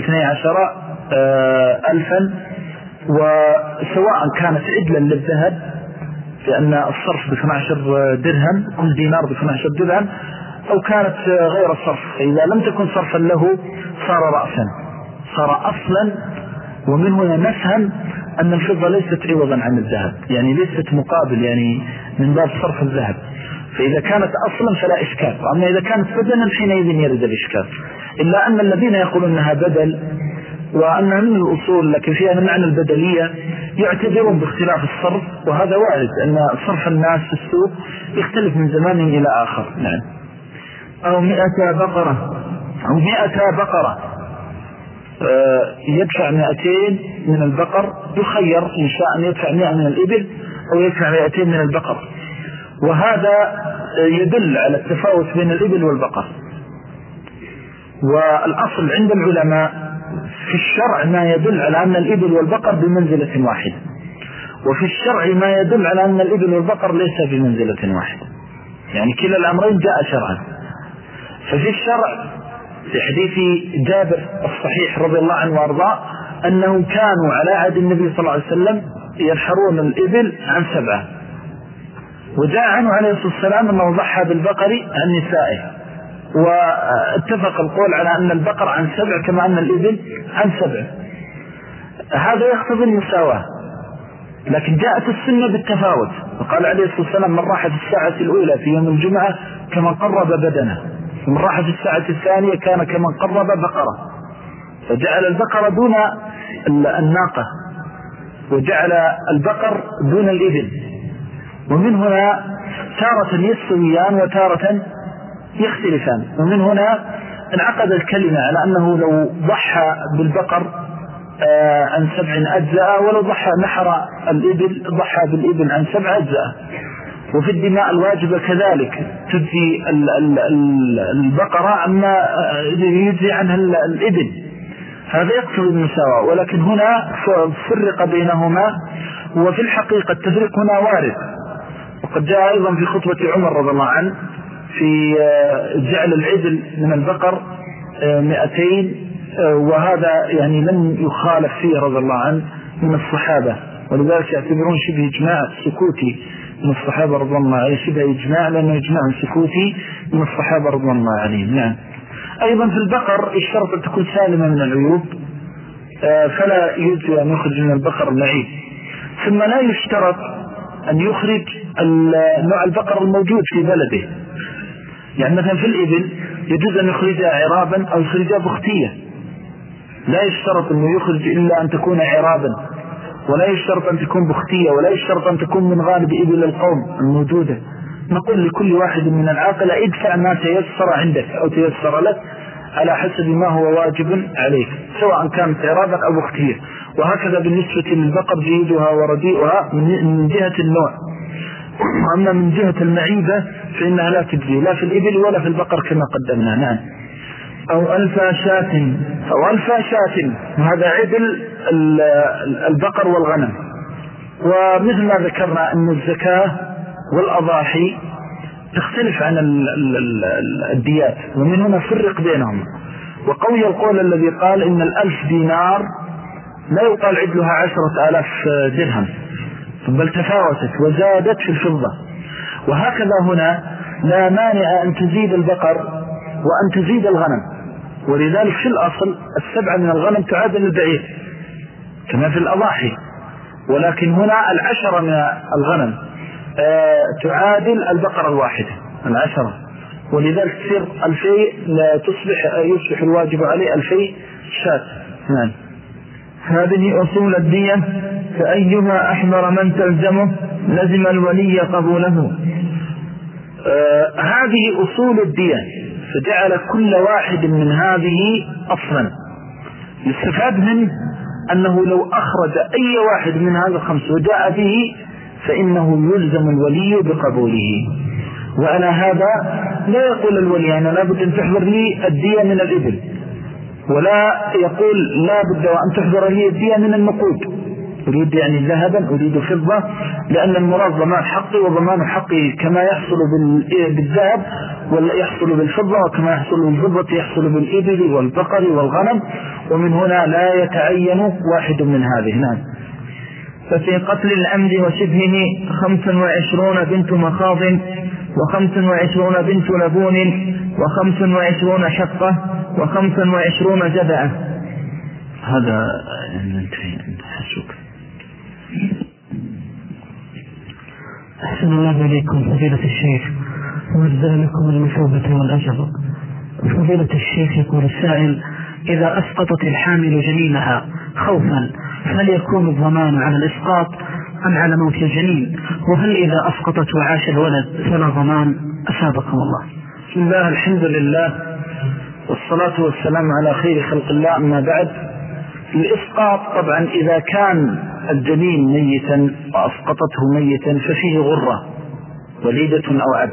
S2: 12,000، وسواء كانت عدلا للذهب لأن الصرف ب12 درهم، كل دينار ب12 درهم، أو كانت غير الصرف. فإذا لم تكن صرفا له صار رأسا، صار أصلا. ومن هنا نفهم أن الفضة ليست عوضا عن الذهب، يعني ليست مقابل، يعني من باب صرف الذهب. فإذا كانت أصلا فلا إشكال، أما إذا كانت بدلا حينئذ يرد الإشكال. إلا أن الذين يقولون أنها بدل وأنها من الأصول لكن فيها من معنى البدلية يعتبرون باختلاف الصرف، وهذا وارد أن صرف الناس في السوق يختلف من زمان إلى آخر. نعم.
S1: أو 100 بقرة،
S2: أو 100 بقرة، يدفع 200 من البقر، يخير إن شاء أن يدفع 100 من الإبل أو يدفع 200 من البقر. وهذا يدل على التفاوت بين الإبل والبقر. والأصل عند العلماء في الشرع ما يدل على أن الإبل والبقر بمنزلة واحدة، وفي الشرع ما يدل على أن الإبل والبقر ليس بمنزلة واحدة، يعني كلا الأمرين جاء شرعا. ففي الشرع في حديث جابر الصحيح رضي الله عنه وارضاه أنهم كانوا على عهد النبي صلى الله عليه وسلم ينحرون الإبل عن 7، وجاء عنه عليه الصلاة والسلام أنه ضحى بالبقر عن نسائه، واتفق القول على أن البقر عن 7 كما أن الإبل عن 7. هذا يقتضي المساواة، لكن جاءت السنة بالتفاوت، وقال عليه الصلاة والسلام من راح في الساعة الأولى في يوم الجمعة كمن قرب بدنه، ومن راح في الساعة الثانية كان كمن قرب بقرة. فجعل البقرة دون الناقة، وجعل البقر دون الإبل. ومن هنا تارة يستويان وتارة يختلفان. ومن هنا انعقد الكلمة على أنه لو ضحى بالبقر عن 7 أجزاء، ولو ضحى نحر الإبل ضحى بالإبل عن 7 أجزاء. وفي الدماء الواجبة كذلك تجزي البقرة عما يجزي عنها الإبل، هذا يقتضي المساواة. ولكن هنا فرق بينهما، وفي الحقيقة التفريق هنا وارد، وقد جاء أيضا في خطبة عمر رضي الله عنه في جعل العدل من البقر 200، وهذا يعني لم يخالف فيه رضي الله عنه من الصحابة، ولذلك يعتبرون شبه إجماع سكوتي من الصحابة رضي الله عليهم، شبه إجماع لأنه إجماع سكوتي من الصحابة رضي الله عليهم. نعم. أيضا في البقر الشرط أن تكون سالمة من العيوب، فلا يجوز أن يخرج من البقر المعيب. ثم لا يشترط أن يخرج نوع البقر الموجود في بلده، يعني مثلا في الإبل يجوز أن يخرجها عرابا أو يخرجها بختية، لا يشترط أنه يخرج إلا أن تكون عرابا، ولا يشترط أن تكون بختية، ولا يشترط أن تكون من غالب إبل القوم الموجودة. نقول لكل واحد من العاقلة ادفع ما تيسر عندك أو تيسر لك على حسب ما هو واجب عليك، سواء كانت عرابا أو بختية. وهكذا بالنسبة للبقر جيدها ورديئها من جهة النوع. أما من جهة المعيبة فإنها لا تجزي لا في الإبل ولا في البقر كما قدمنا. نعم.
S1: أو 1000 شاة،
S2: أو 1000 شاة، وهذا عدل البقر والغنم. ومثل ما ذكرنا أن الزكاة والأضاحي تختلف عن الديات، ومن هنا فرق بينهم. وقوي القول الذي قال إن 1000 دينار لا يقال عدلها 10,000 درهم، بل تفاوتت وزادت في الفضة. وهكذا هنا لا مانع أن تزيد البقر وأن تزيد الغنم، ولذلك في الأصل 7 من الغنم تعادل البعير كما في الأضاحي، ولكن هنا 10 من الغنم تعادل البقرة الواحدة 10، ولذلك تصير 2000 يصبح الواجب عليه 2000 شاة. نعم.
S1: هذه أصول الدية، فأيها أحضر من تلزمه لزم الولي قبوله.
S2: هذه أصول الدية، فجعل كل واحد من هذه أصلا. يستفاد منه أنه لو أخرج أي واحد من هذا الخمس وجاء به فإنه يلزم الولي بقبوله. وعلى هذا لا يقول الولي أنا لابد أن تحضر لي الدية من الإبل، ولا يقول لابد أن تحضر لي الدية من النقود، أريد يعني ذهبا أريد فضة، لأن المراد ضمان حقي، وضمان حقي كما يحصل بالذهب ولا يحصل بالفضة، وكما يحصل بالفضة يحصل بالإبل والبقر والغنم، ومن هنا لا يتعين واحد من هذه. نعم.
S1: ففي قتل العمد وشبهه 25 بنت مخاض، 25 بنت لبون، 25 شقة، 25 جذعة.
S2: هذا ننتهي حسوك.
S3: أحسن الله إليكم فضيلة الشيخ وجزا لكم المثوبة والأجر. فضيلة الشيخ يقول السائل: إذا أسقطت الحامل جنينها خوفا هل يكون الضمان على الإسقاط أم على موت الجنين؟ وهل إذا أسقطت وعاش الولد فلا ضمان؟ أثابكم الله.
S2: بسم الله، الحمد لله، والصلاة والسلام على خير خلق الله. أما بعد، الإسقاط طبعا إذا كان الجنين ميتا وأسقطته ميتا ففيه غرة وليدة أو عبد.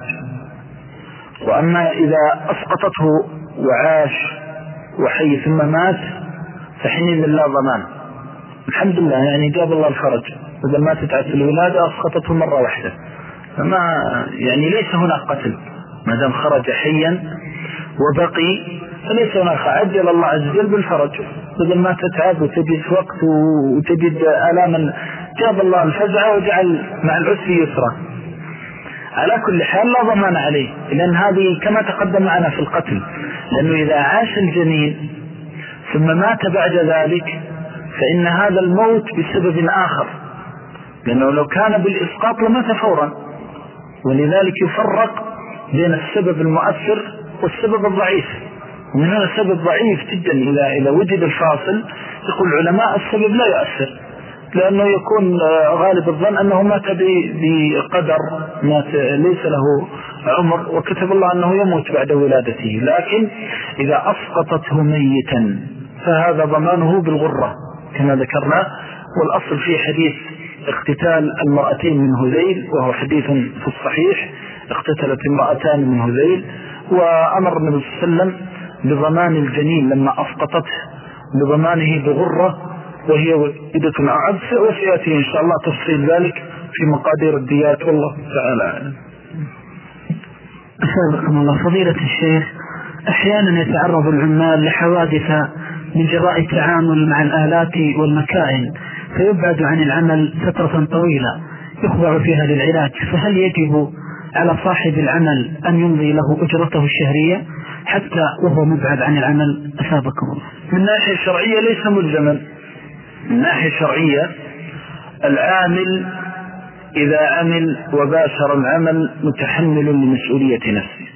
S2: وأما إذا أسقطته وعاش وحي ثم مات فحينئذ لا ضمان. الحمد لله، يعني جاب الله الفرج، إذا ما تتعب الولادة أسقطته مرة واحدة، فما يعني ليس هناك قتل ما دام خرج حيا وبقي، فليس هناك. عجل الله عز وجل بالفرج، بدل ما تتعب وتجد وقت وتجد آلاما، جاب الله الفزع وجعل مع العسر يسرا. على كل حال لا ضمان عليه، لأن هذه كما تقدم معنا في القتل، لأنه إذا عاش الجنين ثم مات بعد ذلك فإن هذا الموت بسبب آخر، لأنه لو كان بالإسقاط لمات فورا. ولذلك يفرق بين السبب المؤثر والسبب الضعيف. ومن هنا السبب ضعيف جدا إذا وجد الفاصل. يقول العلماء السبب لا يؤثر، لأنه يكون غالب الظن أنه مات بقدر، مات ليس له عمر، وكتب الله أنه يموت بعد ولادته. لكن إذا أسقطته ميتا فهذا ضمانه بالغرة كما ذكرنا. والأصل في حديث اقتتال المرأتين من هذيل، وهو حديث في الصحيح، اقتتلت المرأتان من هذيل، وأمر النبي صلى الله عليه وسلم بضمان الجنين لما أسقطته بضمانه بغرة وهي وليدة أو عبد، وسيأتي إن شاء الله تفصيل ذلك في مقادير الديات، والله تعالى أعلم.
S3: أسابقكم الله. فضيلة الشيخ، أحيانا يتعرض العمال لحوادث من جراء التعامل مع الآلات والمكائن، فيبعد عن العمل فترة طويلة يخضع فيها للعلاج، فهل يجب على صاحب العمل أن يمضي له أجرته الشهرية حتى وهو مبعد عن العمل؟ أسابقكم الله.
S2: من ناحية شرعية ليس ملزما. من ناحية شرعية العامل إذا عمل وباشر العمل متحمل لمسؤولية نفسه،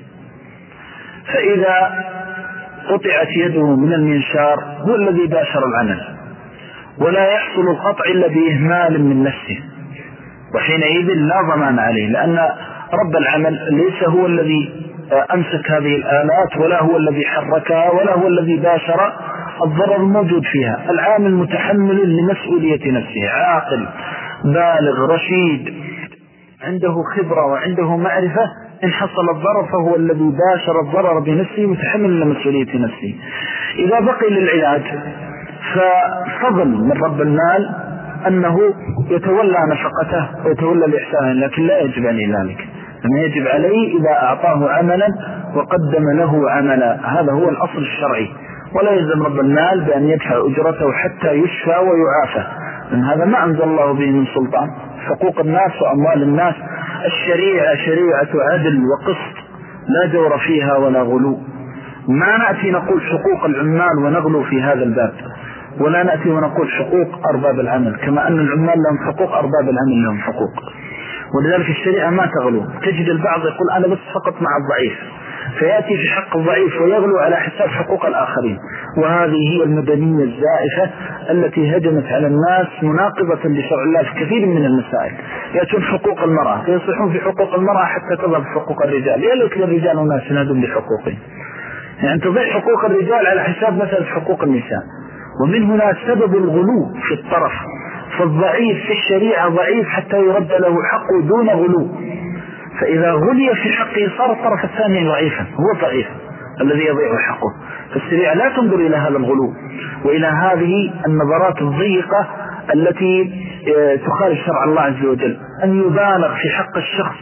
S2: فإذا قطعت يده من المنشار هو الذي باشر العمل، ولا يحصل القطع إلا بإهمال من نفسه، وحينئذ لا ضمان عليه، لأن رب العمل ليس هو الذي أمسك هذه الآلات، ولا هو الذي حركها، ولا هو الذي باشر الضرر الموجود فيها. العامل متحمل لمسؤولية نفسه، عاقل بالغ رشيد عنده خبرة وعنده معرفة، إن حصل الضرر فهو الذي باشر الضرر بنفسه متحمل لمسؤولية نفسه. إذا بقي للعلاج ففضل من رب المال أنه يتولى نفقته ويتولى الإحسان، لكن لا يجب عليه ذلك. أما يجب عليه إذا أعطاه عملا وقدم له عملا، هذا هو الأصل الشرعي. ولا يلزم رب المال بأن يدفع أجرته حتى يشفى ويعافى، لأن هذا ما أنزل الله به من سلطان. حقوق الناس وأموال الناس، الشريعة شريعة عدل وقسط لا جور فيها ولا غلو. ما نأتي نقول حقوق العمال ونغلو في هذا الباب، ولا نأتي ونقول حقوق أرباب العمل، كما أن العمال لهم حقوق أرباب العمل لهم حقوق. ولذلك الشريعة ما تغلو. تجد البعض يقول أنا بس فقط مع الضعيف، فيأتي في حق الضعيف ويغلو على حساب حقوق الآخرين. وهذه هي المدنية الزائفة التي هجمت على الناس مناقضة لشرع الله في كثير من المسائل. يأتون حقوق المرأة فيصيحون في حقوق المرأة حتى تضرب حقوق الرجال. يلك للرجال وناس ينادون بحقوقهم، يعني تضيع حقوق الرجال على حساب مثلا حقوق النساء. ومن هنا سبب الغلو في الطرف، فالضعيف في الشريعة ضعيف حتى يرد له حقه دون غلو. فإذا غلي في حقه صار الطرف الثاني ضعيفا، هو ضعيف الذي يضيع حقه. فالشريعة لا تنظر إلى هذا الغلو وإلى هذه النظرات الضيقة التي تخالف شرع الله عز وجل، أن يبالغ في حق الشخص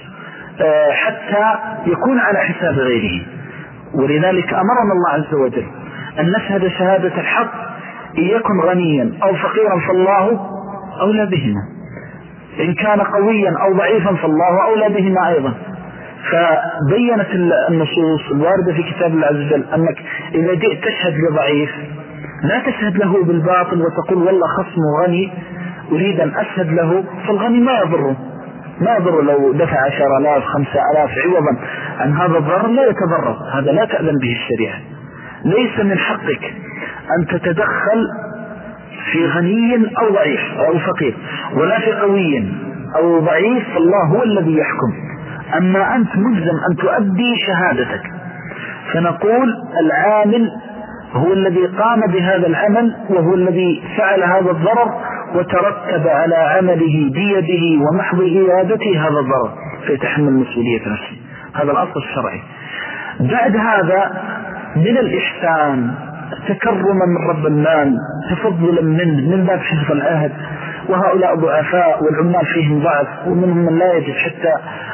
S2: حتى يكون على حساب غيره. ولذلك أمرنا الله عز وجل أن نشهد شهادة الحق، إن يكن غنيا أو فقيرا فالله أولى بهما، إن كان قويا أو ضعيفا فالله أولى بهما أيضا. فبينت النصوص الواردة في كتاب الله عز وجل أنك إذا جئت تشهد لضعيف لا تشهد له بالباطل وتقول والله خصمه غني أريد أن أشهد له، فالغني ما يضر لو دفع 10,000 5,000 عوضا عن هذا الضرر، لا يتضرر. هذا لا تأذن به الشريعة. ليس من حقك أن تتدخل في غني أو ضعيف أو فقير، ولا في قوي أو ضعيف، فالله هو الذي يحكم. أما أنت ملزم أن تؤدي شهادتك. فنقول العامل هو الذي قام بهذا العمل، وهو الذي فعل هذا الضرر وترتب على عمله بيده ومحض إرادته هذا الضرر، فيتحمل مسؤولية نفسه. هذا الأصل الشرعي. بعد هذا من الإحسان تكرما من رب المال، تفضلا منه من باب حفظ العهد، وهؤلاء ضعفاء والعمال فيهم ضعف، ومنهم من لا يجد حتى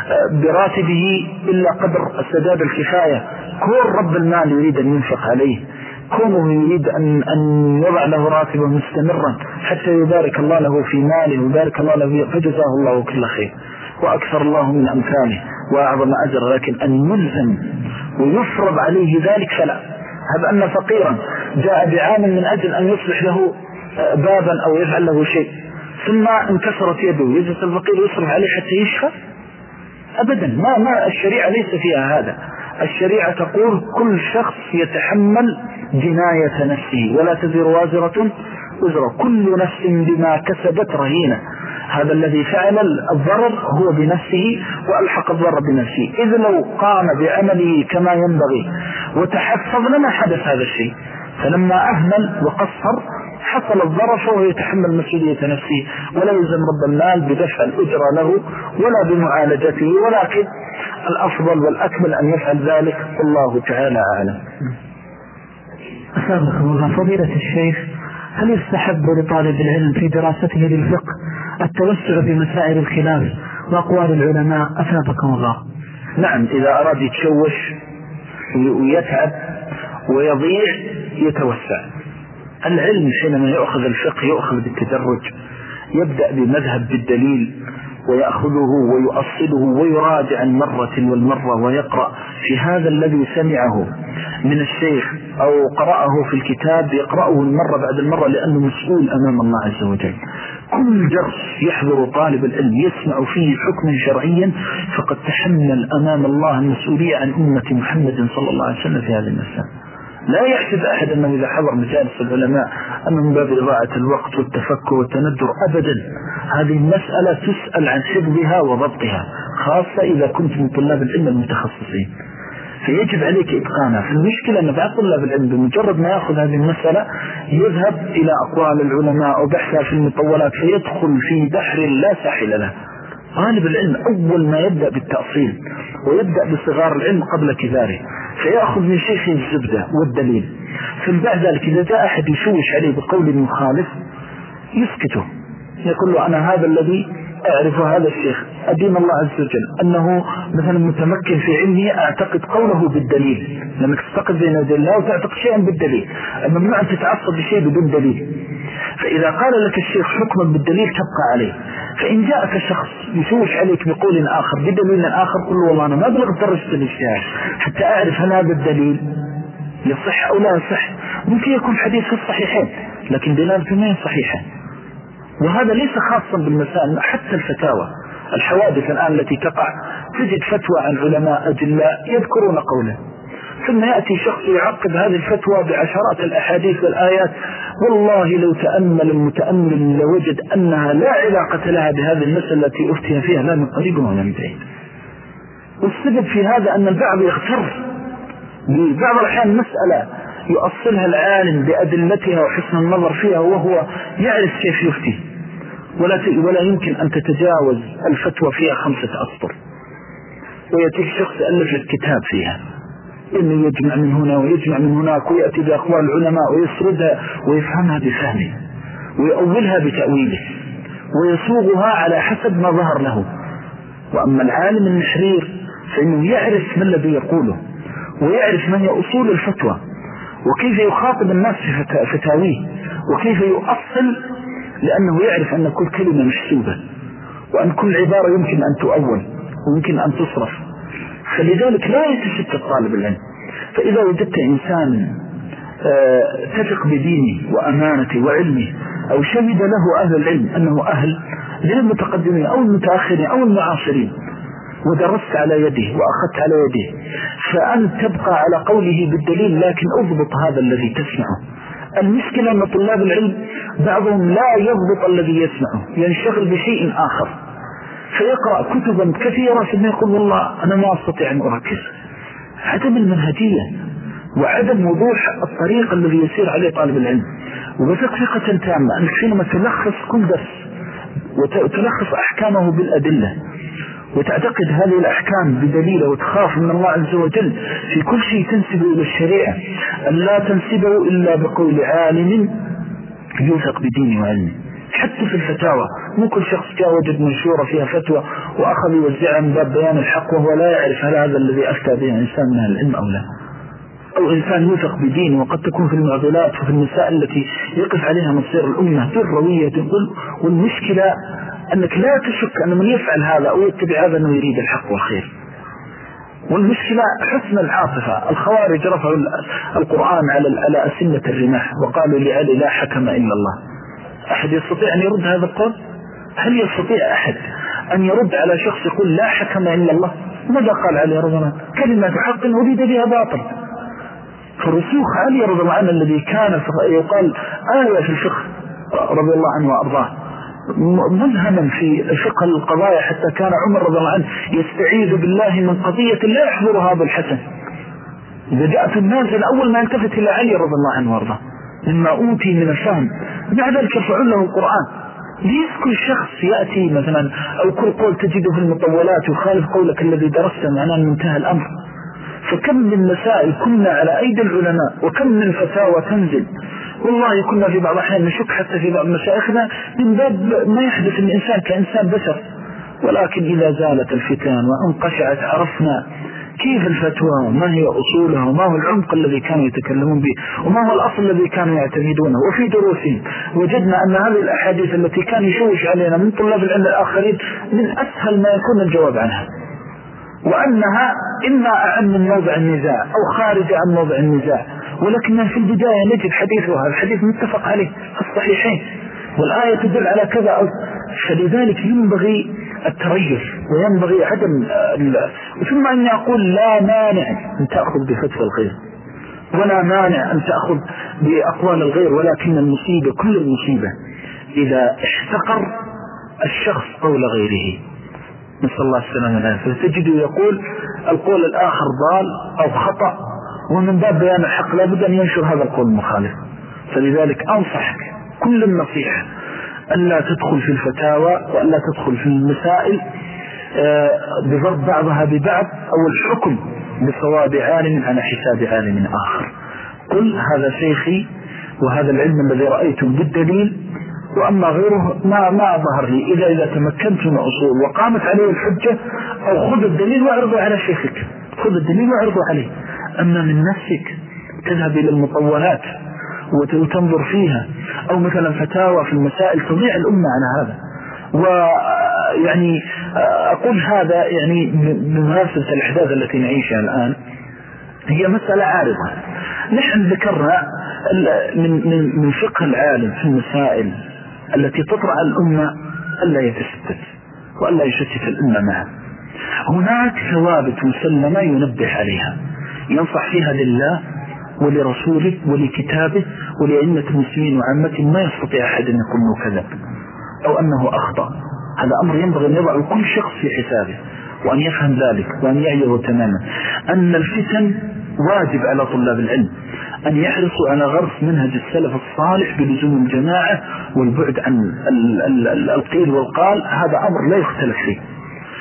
S2: براتبه إلا قدر السداد الكفاية. كون رب المال يريد أن ينفق عليه، كونه يريد أن يضع له راتبه مستمرا حتى يبارك الله له في ماله ويبارك الله له، فجزاه الله كل خير وأكثر الله من أمثاله وأعظم أجر. لكن أن يلزم ويفرض عليه ذلك فلا. هذا أن فقيرا جاء بعامل من أجل أن يصلح له بابا أو يفعل له شيء، ثم انكسرت يده، يجلس الفقير يصرف عليه حتى يشفى؟ أبدا. ما الشريعة ليس فيها هذا. الشريعة تقول كل شخص يتحمل جناية نفسه، ولا تزر وازرة وزر، كل نفس بما كسبت رهينة. هذا الذي فعل الضرر هو بنفسه وألحق الضرر بنفسه. إذ لو قام بعمله كما ينبغي وتحفظ لما حدث هذا الشيء، فلما أهمل وقصر حصل الضرر فهو يتحمل مسؤولية نفسه، ولا يلزم رب المال بدفع الأجرة له ولا بمعالجته. ولكن الأفضل والأكمل أن يفعل ذلك، والله تعالى أعلم.
S3: أسابقكم الله فضيلة الشيخ، هل يستحب لطالب العلم في دراسته للفقه التوسع في مسائل الخلاف وأقوال العلماء؟ أسابقكم الله.
S2: نعم، إذا أراد يتشوش ويتعب ويضيع يتوسع. العلم حينما يأخذ الفقه يأخذ بالتدرج، يبدأ بمذهب بالدليل ويأخذه ويؤصله ويراجع المرة والمرة، ويقرأ في هذا الذي سمعه من الشيخ أو قرأه في الكتاب يقرأه المرة بعد المرة، لأنه مسؤول أمام الله عز وجل. كل درس يحضر طالب العلم يسمع فيه حكما شرعيا فقد تحمل أمام الله المسؤولية عن أمة محمد صلى الله عليه وسلم في هذه المسألة. لا يحسب أحد أنه إذا حضر مجالس العلماء أنه من باب إضاعة الوقت والتفكر والتندر، أبدا. هذه المسألة تسأل عن حفظها وضبطها، خاصة إذا كنت من طلاب العلم المتخصصين، فيجب عليك إتقانها. فالمشكلة أن بعض طلاب العلم بمجرد ما يأخذ هذه المسألة يذهب إلى أقوال العلماء أو بحثها في المطولات، فيدخل في بحر لا ساحل له. طالب العلم أول ما يبدأ بالتأصيل ويبدأ بصغار العلم قبل كباره، فيأخذ من شيخه الزبدة والدليل، ثم بعد ذلك إذا جاء أحد يشوش عليه بقول مخالف يسكته، يقول له أنا هذا الذي أعرف هذا الشيخ أدين الله عز وجل أنه مثلا متمكن في علمه، أعتقد قوله بالدليل، لما تستقل بين يدي الله وتعتقد شيئا بالدليل. الممنوع أن تتعصب بشيء بدون دليل. فإذا قال لك الشيخ حكما بالدليل تبقى عليه. فإن جاءك شخص يشوش عليك بقول آخر بدليل آخر، قل له والله أنا ما بلغت درجة الاجتهاد حتى أعرف هل هذا الدليل يصح أو لا يصح. ممكن يكون حديث في الصحيحين لكن دلالته ما هي صحيحة. وهذا ليس خاصا بالمسائل، حتى الفتاوى الحوادث الآن التي تقع تجد فتوى عن علماء أجلاء يذكرون قوله، ثم يأتي شخص يعقب هذه الفتوى بعشرات الأحاديث والآيات، والله لو تأمل المتأمل لوجد أنها لا علاقة لها بهذه المسألة التي أفتي فيها لا من قريب ولا من بعيد. والسبب في هذا أن البعض يغتر ببعض الأحيان مسألة يؤصلها العالم بأدلتها وحسن النظر فيها وهو يعرف كيف يفتي، ولا يمكن أن تتجاوز الفتوى فيها 5 أسطر. ويأتيك شخص ألف لك كتاب فيها، إنه يجمع من هنا ويجمع من هناك، ويأتي بأقوال العلماء ويسردها ويفهمها بفهمه ويؤولها بتأويله ويصوغها على حسب ما ظهر له. وأما العالم النحرير فإنه يعرف ما الذي يقوله، ويعرف ما هي أصول الفتوى، وكيف يخاطب الناس في فتاويه، وكيف يؤصل، لأنه يعرف أن كل كلمة محسوبة، وأن كل عبارة يمكن أن تؤول ويمكن أن تصرف. فلذلك لا يتشتت طالب العلم. فإذا وجدت إنسان تثق بدينه وأمانته وعلمه، أو شهد له أهل العلم أنه أهل للمتقدمين أو المتأخرين أو المعاصرين، ودرست على يده وأخذت على يده، فأنت تبقى على قوله بالدليل، لكن أضبط هذا الذي تسمعه. المشكلة أن طلاب العلم بعضهم لا يضبط الذي يسمعه، ينشغل بشيء آخر، فيقرأ كتبا كثيرة ثم يقول والله أنا ما أستطيع أن أركز. عدم المنهجية وعدم وضوح الطريق الذي يسير عليه طالب العلم. وبثق ثقة تامة أنك حينما تلخص كل درس وتلخص أحكامه بالأدلة، وتعتقد هذه الأحكام بدليل، وتخاف من الله عز وجل في كل شيء تنسبه إلى الشريعة أن لا تنسبه إلا بقول عالم يوثق بدينه وعلمه. حتى في الفتاوى، مو كل شخص جاء وجد منشورة فيها فتوى وأخذ يوزعها من باب بيان الحق وهو لا يعرف هل هذا الذي أفتى به إنسان من العلم أو لا، أو إنسان يوثق بدينه. وقد تكون في المعضلات وفي المسائل التي يقف عليها مصير الأمة بالروية. والمشكلة أنك لا تشك أن من يفعل هذا أو يتبع هذا أنه يريد الحق والخير. والمشكلة حسن العاطفة. الخوارج رفعوا القرآن على أسنة الرماح وقالوا لعلي لا حكم إلا الله. أحد يستطيع أن يرد هذا القول؟ هل يستطيع أحد أن يرد على شخص يقول لا حكم إلا الله؟ ماذا قال علي رضي الله عنه؟ كلمة حق أريد بها باطل. فرسوخ علي رضي الله عنه الذي كان يقال آية في الفقه رضي الله عنه وأرضاه، ملهما في فقه القضايا، حتى كان عمر رضي الله عنه يستعيذ بالله من قضية لا يحضرها بالحسن. إذا جاءت النازل أول ما يلتفت إلى علي رضي الله عنه وأرضاه مما أوتي من الفهم، مع ذلك يرفعون له القرآن. ليس كل شخص يأتي مثلا أو كل قول تجده في المطولات يخالف قولك الذي درسته معناه منتهى الأمر. فكم من مسائل كنا على أيدي العلماء، وكم من فتاوى تنزل والله كنا في بعض الأحيان نشك حتى في بعض مشايخنا من باب ما يحدث الإنسان كإنسان بشر. ولكن إذا زالت الفتن وانقشعت عرفنا كيف الفتوى، ما هي أصولها، وما هو العمق الذي كانوا يتكلمون به، وما هو الأصل الذي كانوا يعتمدونه. وفي دروسهم وجدنا أن هذه الأحاديث التي كان يشوش علينا من طلاب العلم الآخرين من أسهل ما يكون الجواب عنها، وأنها إما عن من موضع النزاع أو خارج عن موضع النزاع، ولكننا في البداية نجد حديثها الحديث متفق عليه في الصحيحين، والآية تدل على كذا. فلذلك ينبغي التريث وينبغي عدم ثم أن يقول لا مانع أن تأخذ بفتوى الغير، ولا مانع أن تأخذ بأقوال الغير، ولكن المصيبة كل المصيبة إذا احتقر الشخص قول غيره، نسأل الله السلامة والعافية. فتجده يقول القول الآخر ضال أو خطأ، ومن باب بيان الحق لا بد أن ينشر هذا القول المخالف. فلذلك أنصحك كل النصيحة ألا تدخل في الفتاوى وألا تدخل في المسائل بضرب بعضها ببعض أو الحكم بصواب عالم على حساب عالم آخر. قل هذا شيخي وهذا العلم الذي رأيته بالدليل، وأما غيره ما ظهر لي. إذا تمكنت من أصول وقامت عليه الحجة، أو خذ الدليل واعرضه على شيخك، خذ الدليل واعرضه عليه. أما من نفسك تذهب إلى المطولات وتنظر فيها، أو مثلا فتاوى في المسائل، تضيع الأمة عن هذا. ويعني أقول هذا يعني بمناسبة الأحداث التي نعيشها الآن، هي مسألة عارضة. نحن ذكرنا من فقه العالم في المسائل التي تطرع الأمة ألا يتشتت وألا يشتت الأمة معه. هناك ثوابت مسلمة ينبه عليها، ينصح فيها لله ولرسوله ولكتابه ولأئمة المسلمين وعامة، ما يستطيع أحد أن يقول أنه كذب أو أنه أخطأ. هذا أمر ينبغي أن يضع كل شخص في حسابه، وأن يفهم ذلك وأن يعيه تماما. أن الفتن واجب على طلاب العلم أن يحرصوا على غرس منهج السلف الصالح بلزوم الجماعة والبعد عن القيل والقال. هذا أمر لا يختلف فيه.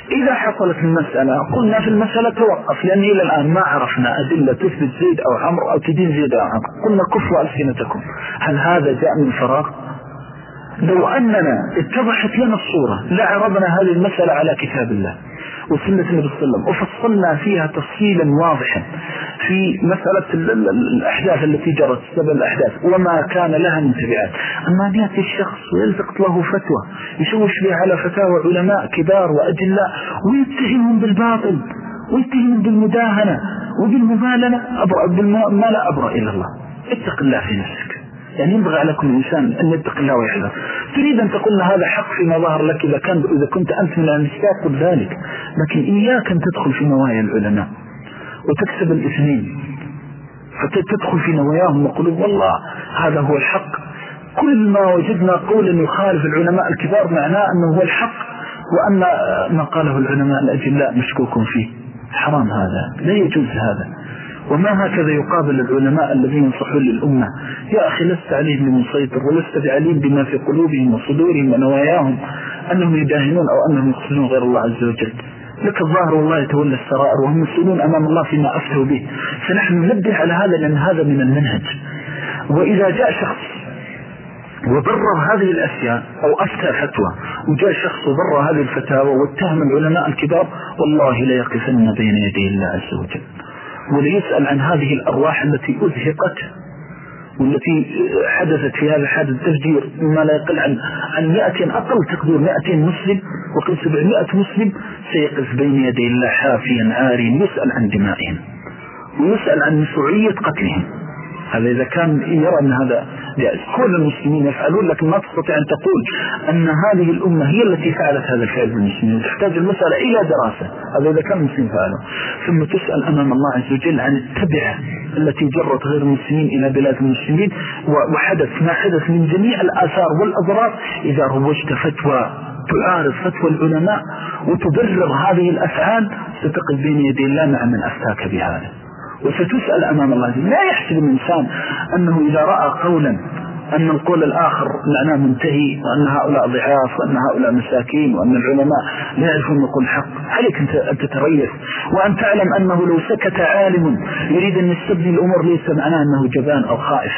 S2: إذا حصلت المسألة قلنا في المسألة توقف، لأن إلى الآن ما عرفنا أدلة تثبت زيد أو عمرو أو تدين زيد أو عمرو، قلنا كفوا ألسنتكم. هل هذا جاء من فراغ؟ لو أننا اتضحت لنا الصورة لعرضنا هذه المسألة على كتاب الله وسنة النبي صلى الله عليه وسلم وفصلنا فيها تفصيلا واضحا في مسألة الأحداث التي جرت، سبب الأحداث وما كان لها من تبعات. أما أن يأتي الشخص ويلتقط له فتوى يشوش بها على فتاوى علماء كبار وأجلاء ويتهمهم بالباطل ويتهمهم بالمداهنة وبالمبالغة، ما لا أبرأ إلا الله. اتق الله في نفسك، يعني ينبغي على كل إنسان أن يتق الله ويحذر. تريد أن تقول هذا حق فيما ظهر لك، إذا كنت أنت من المسكات قل ذلك، لكن إياك أن تدخل في نوايا العلماء وتكسب الاثنين، فتدخل في نواياهم وقلوب والله هذا هو الحق. كل ما وجدنا قولا يخالف العلماء الكبار معناه أنه هو الحق، وأن ما قاله العلماء الأجلاء مشكوك فيه. حرام، هذا لا يجوز هذا. وما هكذا يقابل العلماء الذين ينصحون للأمة. يا أخي لست عليهم بمسيطر ولست بعليم بما في قلوبهم وصدورهم ونواياهم، أنهم يداهنون أو أنهم يقصدون غير الله عز وجل. لك الظاهر والله يتولى السرائر وهم مسؤولون أمام الله فيما أفتوا به. فنحن ننبه على هذا لأن هذا من المنهج. وإذا جاء شخص وبرر هذه الأشياء أو أفتى فتوى وجاء شخص وبرر هذه الفتاوى واتهم العلماء الكبار، والله لا يقفن بين يدي الله عز وجل وليسأل عن هذه الأرواح التي أزهقت والتي حدثت في هذا الحادث تفجير ما لا يقل عن 100 أقل تقدير 200 مسلم وقل 700 مسلم سيقف بين يدي الله حافيا عاريا، يسأل عن دمائهم ويسأل عن مشروعية قتلهم. هذا إذا كان يرى أن هذا جائز. كل المسلمين يفعلون، لكن ما تستطيع أن تقول أن هذه الأمة هي التي فعلت هذا الفعل بالمسلمين. تحتاج المسألة إلى دراسة، هذا إذا كان المسلمين فعله. ثم تسأل أمام الله عز وجل عن التبعة التي جرت غير المسلمين إلى بلاد المسلمين، وحدث ما حدث من جميع الآثار والأضرار. إذا روجت فتوى تعارض فتوى العلماء وتبرر هذه الأفعال ستقف بين يدي الله مع من أفتاك بهذا، وستسأل أمام الله. لا يحسب الإنسان أنه إذا رأى قولا أن القول الآخر معناه منتهي وأن هؤلاء ضعاف وأن هؤلاء مساكين وأن العلماء لا يعرفون يقول الحق. عليك أن تتريث وأن تعلم أنه لو سكت عالم يريد أن يستبدل الأمور ليس معناه أنه جبان أو خائف.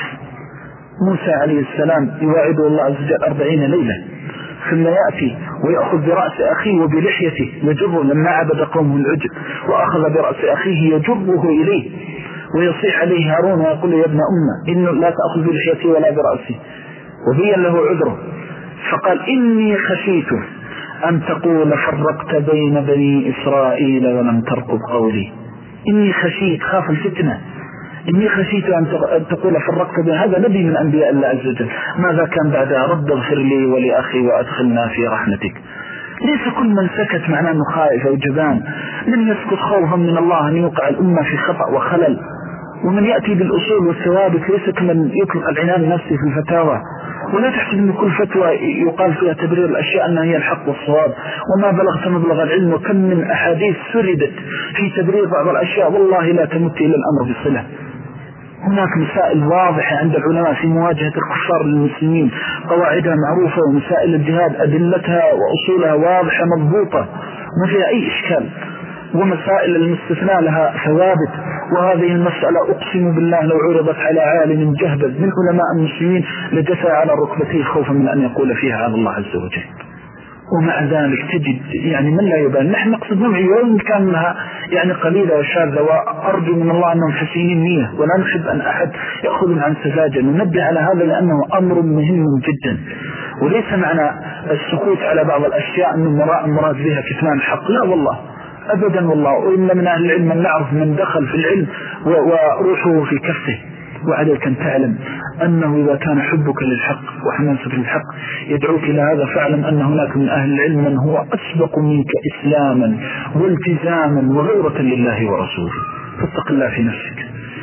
S2: موسى عليه السلام يواعده الله عز وجل 40 ليلة، ثم يأتي ويأخذ برأس أخيه وبلحيته يجره لما عبد قومه العجل، وأخذ برأس أخيه يجره إليه ويصيح عليه هارون ويقول يا ابن أمة إنه لا تأخذ بلحيتي ولا برأسي، وبين له عذره. فقال إني خشيت أن تقول فرقت بين بني إسرائيل ولم ترقب قولي. إني خشيت، خاف الفتنة. إني خشيت أن تقول فرقت بين، هذا نبي من أنبياء الله عز وجل. ماذا كان بعدها؟ رب اغفر لي ولأخي وأدخلنا في رحمتك. ليس كل من سكت معناه أنه خائف أو جبان، لن يسكت خوفا من الله أن يوقع الأمة في خطأ وخلل. ومن يأتي بالأصول والثوابت ليس كمن يطلق العنان النفسي في الفتاوى. ولا تحسب أن كل فتوى يقال فيها تبرير الأشياء أنها هي الحق والصواب. وما بلغت مبلغ العلم، وكم من أحاديث سردت في تبرير بعض الأشياء والله لا تمت إلى الأمر بصلة. هناك مسائل واضحة عند العلماء في مواجهة الكفار للمسلمين، قواعدها معروفة، ومسائل الجهاد أدلتها وأصولها واضحة مضبوطة ما فيها أي إشكال، ومسائل المستثناء لها ثوابت. وهذه المسألة أقسم بالله لو عرضت على عالم جهبذ من علماء المسلمين لجثى على ركبتيه خوفا من أن يقول فيها على الله عز وجل. ومع ذلك تجد يعني من لا يبان. نحن نقصد نوعية وإن كان لها يعني قليلة وشاذة، وأرجو من الله أنهم حسينين نية، ولا نحب أن أحد يأخذ عن سذاجة. ننبه على هذا لأنه أمر مهم جدا، وليس معنى السكوت على بعض الأشياء أنه مراد بها كتمان الحق، لا والله أبدا والله. وإن من أهل العلم من نعرف من دخل في العلم وروحه في كفه. وعليك أن تعلم أنه إذا كان حبك للحق وحماسك للحق يدعوك إلى هذا، فاعلم أن هناك من أهل العلم من هو أسبق منك إسلاما والتزاما وغيرة لله ورسوله. فاتق الله في نفسك.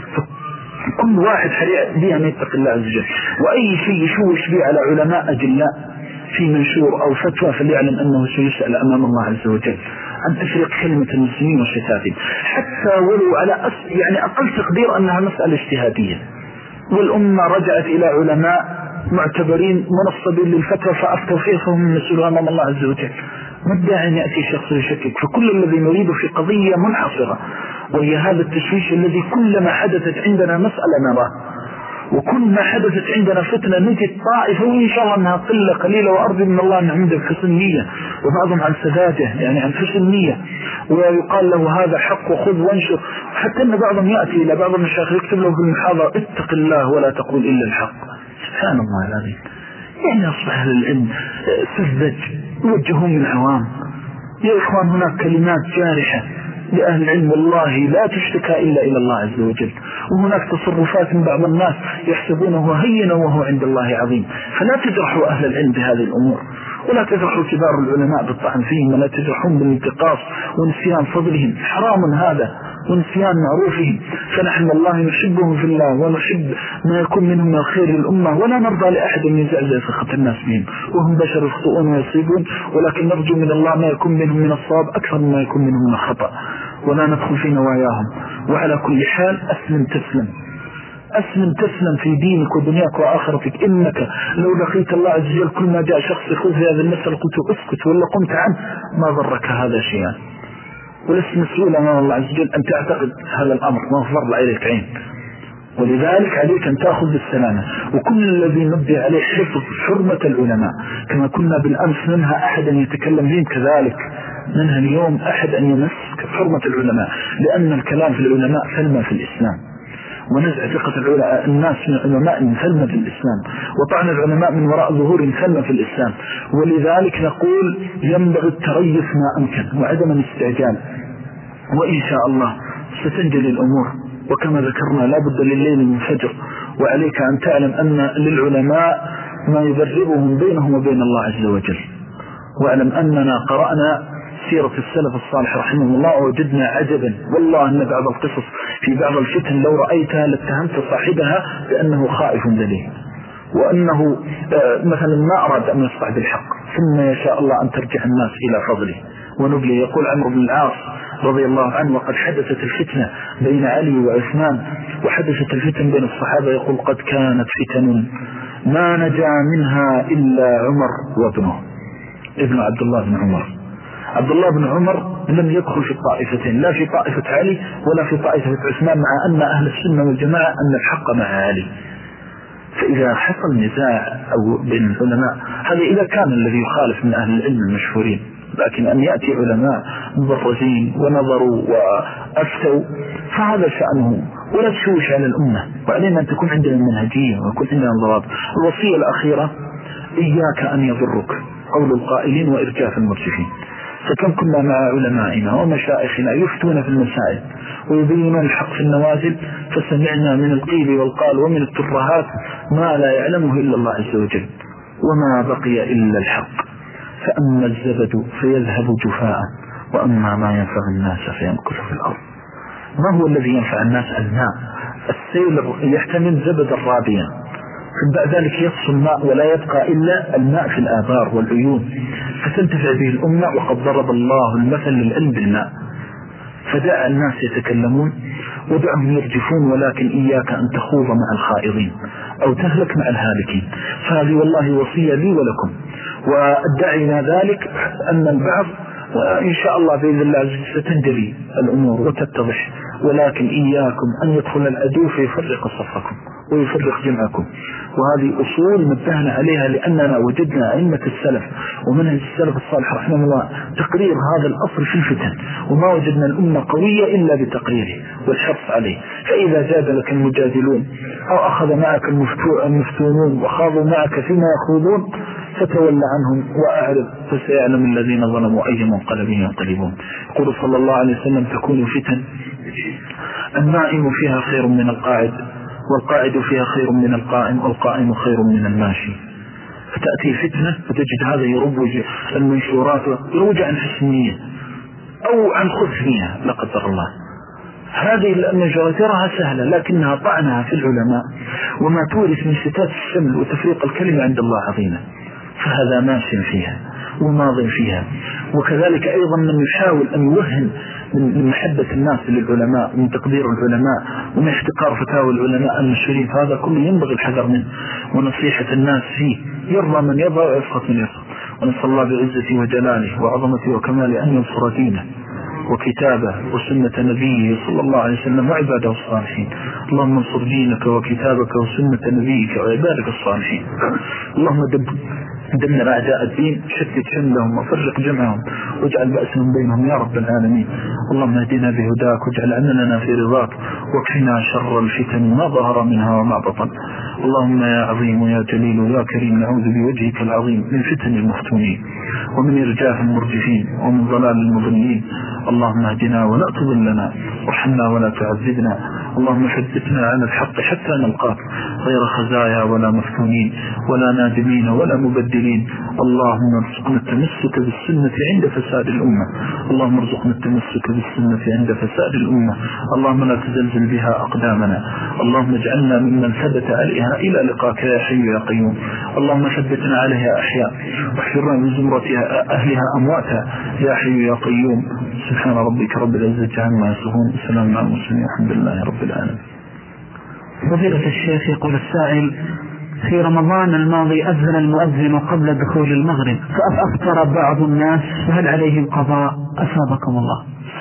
S2: كل واحد حريع بي أن يتق الله عز وجل، وأي شيء يشوش به على علماء أجلاء في منشور أو فتوى فليعلم أنه سيسأل أمام الله عز وجل عن تفريق كلمة المسلمين والشتاتين، حتى ولو على يعني أقل تقدير أنها مسألة اجتهادية، والأمة رجعت إلى علماء معتبرين منصبين للفتوى فأفتوا فيه فهم مسؤولون أمام الله عز وجل. ما الداعي أن يأتي شخص يشكك؟ فكل الذي نريده في قضية منحصرة، وهي هذا التشويش الذي كلما حدثت عندنا مسألة نراه، وكل ما حدثت عندنا فتنة نجد طائفة وإن شاء الله أنها قلة قليلة، وأرجو من الله أن عندك حسن نية، وبعضهم عن سذاجة يعني عن حسن نية، ويقال له هذا حق وخذ وانشر. حتى أن بعضهم يأتي إلى بعض المشايخ يكتب له في المحاضرة اتق الله ولا تقول إلا الحق. سبحان الله العظيم. يعني أصبح للعلم سذج يوجهون من عوام. يا إخوان هناك كلمات جارحة لأهل العلم والله لا تشتكى إلا إلى الله عز وجل، وهناك تصرفات من بعض الناس يحسبونه هينا وهو عند الله عظيم. فلا تجرحوا أهل العلم بهذه الأمور، ولا تجرحوا كبار العلماء بالطعن فيهم، ولا تجرحون بالانتقاص ونسيان فضلهم، حرام هذا ونسيان معروفهم. فنحن والله نحبهم في الله ونحب ما يكون منهم من الخير للأمة، ولا نرضى لأحد أن يزعزع ثقة الناس بهم، وهم بشر يخطئون ويصيبون، ولكن نرجو من الله ما يكون منهم من الصواب أكثر مما يكون منهم من الخطأ، ولا ندخل في نواياهم. وعلى كل حال أسلم تسلم، أسلم تسلم في دينك ودنياك وآخرتك. إنك لو لقيت الله عز وجل كل ما جاء شخص يقول في هذا المسألة قلت اسكت ولا قمت عنه ما ضرك هذا شيئا، ولست مسؤول أمام الله عز وجل أن تعتقد هذا الأمر، ما فرض عليك عين. ولذلك عليك أن تأخذ بالسلامة. وكل الذي نبدي عليه حفظ حرمة العلماء، كما كنا بالأمس منها أحد أن يتكلم بهم كذلك منها اليوم أحد أن يمس حرمة العلماء، لأن الكلام في العلماء ثلمة في الإسلام، ونزع ثقة الناس من العلماء من ثلمة في الإسلام، وطعن العلماء من وراء ظهور ثلمة في الإسلام. ولذلك نقول ينبغي التريث ما أمكن وعدم الاستعجال، وإن شاء الله ستنجلي الأمور. وكما ذكرنا لا بد لليل من فجر، وعليك أن تعلم أن للعلماء ما يبررهم بينهم وبين الله عز وجل. واعلم أننا قرأنا سيرة السلف الصالح رحمه الله ووجدنا عجبا والله أن بعض القصص في بعض الفتن لو رأيتها لاتهمت صاحبها بأنه خائف دليل، وأنه مثلا ما أراد أن يصطع بالحق، ثم يشاء الله أن ترجع الناس إلى فضله ونبلي. يقول عمرو بن العاص رضي الله عنه وقد حدثت الفتنة بين علي وعثمان وحدثت الفتن بين الصحابة، يقول قد كانت فتن ما نجا منها إلا عمر وابنه ابن عبد الله بن عمر. عبد الله بن عمر لم يدخل في الطائفتين، لا في طائفة علي ولا في طائفة عثمان، مع أن أهل السنة والجماعة أن الحق مع علي. فإذا حصل نزاع أو بين العلماء هذا إذا كان الذي يخالف من أهل العلم المشهورين، لكن أن يأتي علماء مبرزين ونظروا وأفتوا فهذا شأنهم، ولا تشوش على الأمة. وعلينا أن تكون عندنا منهجية ويكون عندنا ضوابط. الوصية الأخيرة إياك أن يضرك قول القائلين وإرجاف المرجفين. فكم كنا مع علمائنا ومشائخنا يفتون في المسائل ويبينون الحق في النوازل، فسمعنا من القيل والقال ومن الترهات ما لا يعلمه إلا الله عز وجل، وما بقي إلا الحق. فأما الزبد فيذهب جفاء، وأما ما ينفع الناس فيمكث في الأرض. ما هو الذي ينفع الناس؟ الماء. السيل يحتمل زبد الرابية، بعد ذلك يصل الماء ولا يبقى إلا الماء في الآبار والعيون، فتنتفع به الأمة. وقد ضرب الله المثل للعلم بالماء، فدع الناس يتكلمون ودعهم يرجفون، ولكن إياك أن تخوض مع الخائضين أو تهلك مع الهالكين. فهذه والله وصية لي ولكم، وادعينا ذلك أن البعض وإن شاء الله بإذن الله ستنجلي الأمور وتتضح، ولكن إياكم أن يدخل العدو فيفرق صفكم ويفرق جمعكم. وهذه أصول نبهنا عليها لأننا وجدنا أئمة السلف ومنهج السلف الصالح رحمه الله تقرير هذا الأصل في الفتن، وما وجدنا الأمة قوية إلا بتقريره والحرص عليه. فإذا جادلك المجادلون أو أخذ معك المفتونون وخاضوا معك فيما يخوضون فتولى عنهم وأعرض، فسيعلم الذين ظلموا أي منقلب ينقلبون. يقول صلى الله عليه وسلم تكون فتن النائم فيها خير من القاعد، والقاعد فيها خير من القائم، والقائم خير من الماشي. فتأتي فتنة فتجد هذا يروج المنشورات يروج عن حسنية أو عن خذنية لا قدر الله. هذه المنشورات تراها سهلة لكنها طعنها في العلماء وما تورث من شتات الشمل وتفريق الكلمة عند الله عظيمة. فهذا ماشي فيها وماض فيها. وكذلك أيضا من يحاول أن يوهن من محبة الناس للعلماء ومن تقدير العلماء ومن احتقار فتاوى العلماء المشهورين، فهذا كله ينبغي الحذر منه ونصيحة الناس فيه. يرضى من يرضى ويسخط من يسخط. ونسأل الله بعزته وجلاله وعظمته وكماله أن ينصر دينه وكتابه وسنة نبيه صلى الله عليه وسلم وعباده الصالحين. اللهم انصر دينك وكتابك وسنة نبيك وعبادك الصالحين. اللهم دمر أعداء الدين، شتت شملهم وفرق جمعهم واجعل بأسهم بينهم يا رب العالمين. اللهم اهدنا بهداك واجعل أمننا في رضاك واكفنا شر الفتن ما ظهر منها وما بطن. اللهم يا عظيم يا جليل يا كريم نعوذ بوجهك العظيم من فتن المفتونين ومن إرجاف المرجفين ومن ضلال المضلين. اللهم اهدنا ولا تضلنا وارحمنا ولا تعذبنا. اللهم ثبتنا على الحق حتى نلقاك غير خزايا ولا مفتونين ولا نادمين ولا مبدلين. اللهم ارزقنا التمسك بالسنة عند فساد الأمة. اللهم ارزقنا التمسك بالسنة عند فساد الأمة. اللهم لا تزلزل بها أقدامنا. اللهم اجعلنا ممن ثبت عليها إلى لقاك يا حي يا قيوم. اللهم ثبتنا عليها أحياء واحفرنا من زمرة أهلها أمواتا يا حي يا قيوم. سبحان ربك رب العزة عما يصفون، السلام على المرسلين، الحمد لله رب العالمين.
S3: فضيلة الشيخ، يقول السائل: في رمضان الماضي أذن المؤذن قبل دخول المغرب فأفطر بعض الناس، فهل عليهم قضاء؟ أثابكم الله.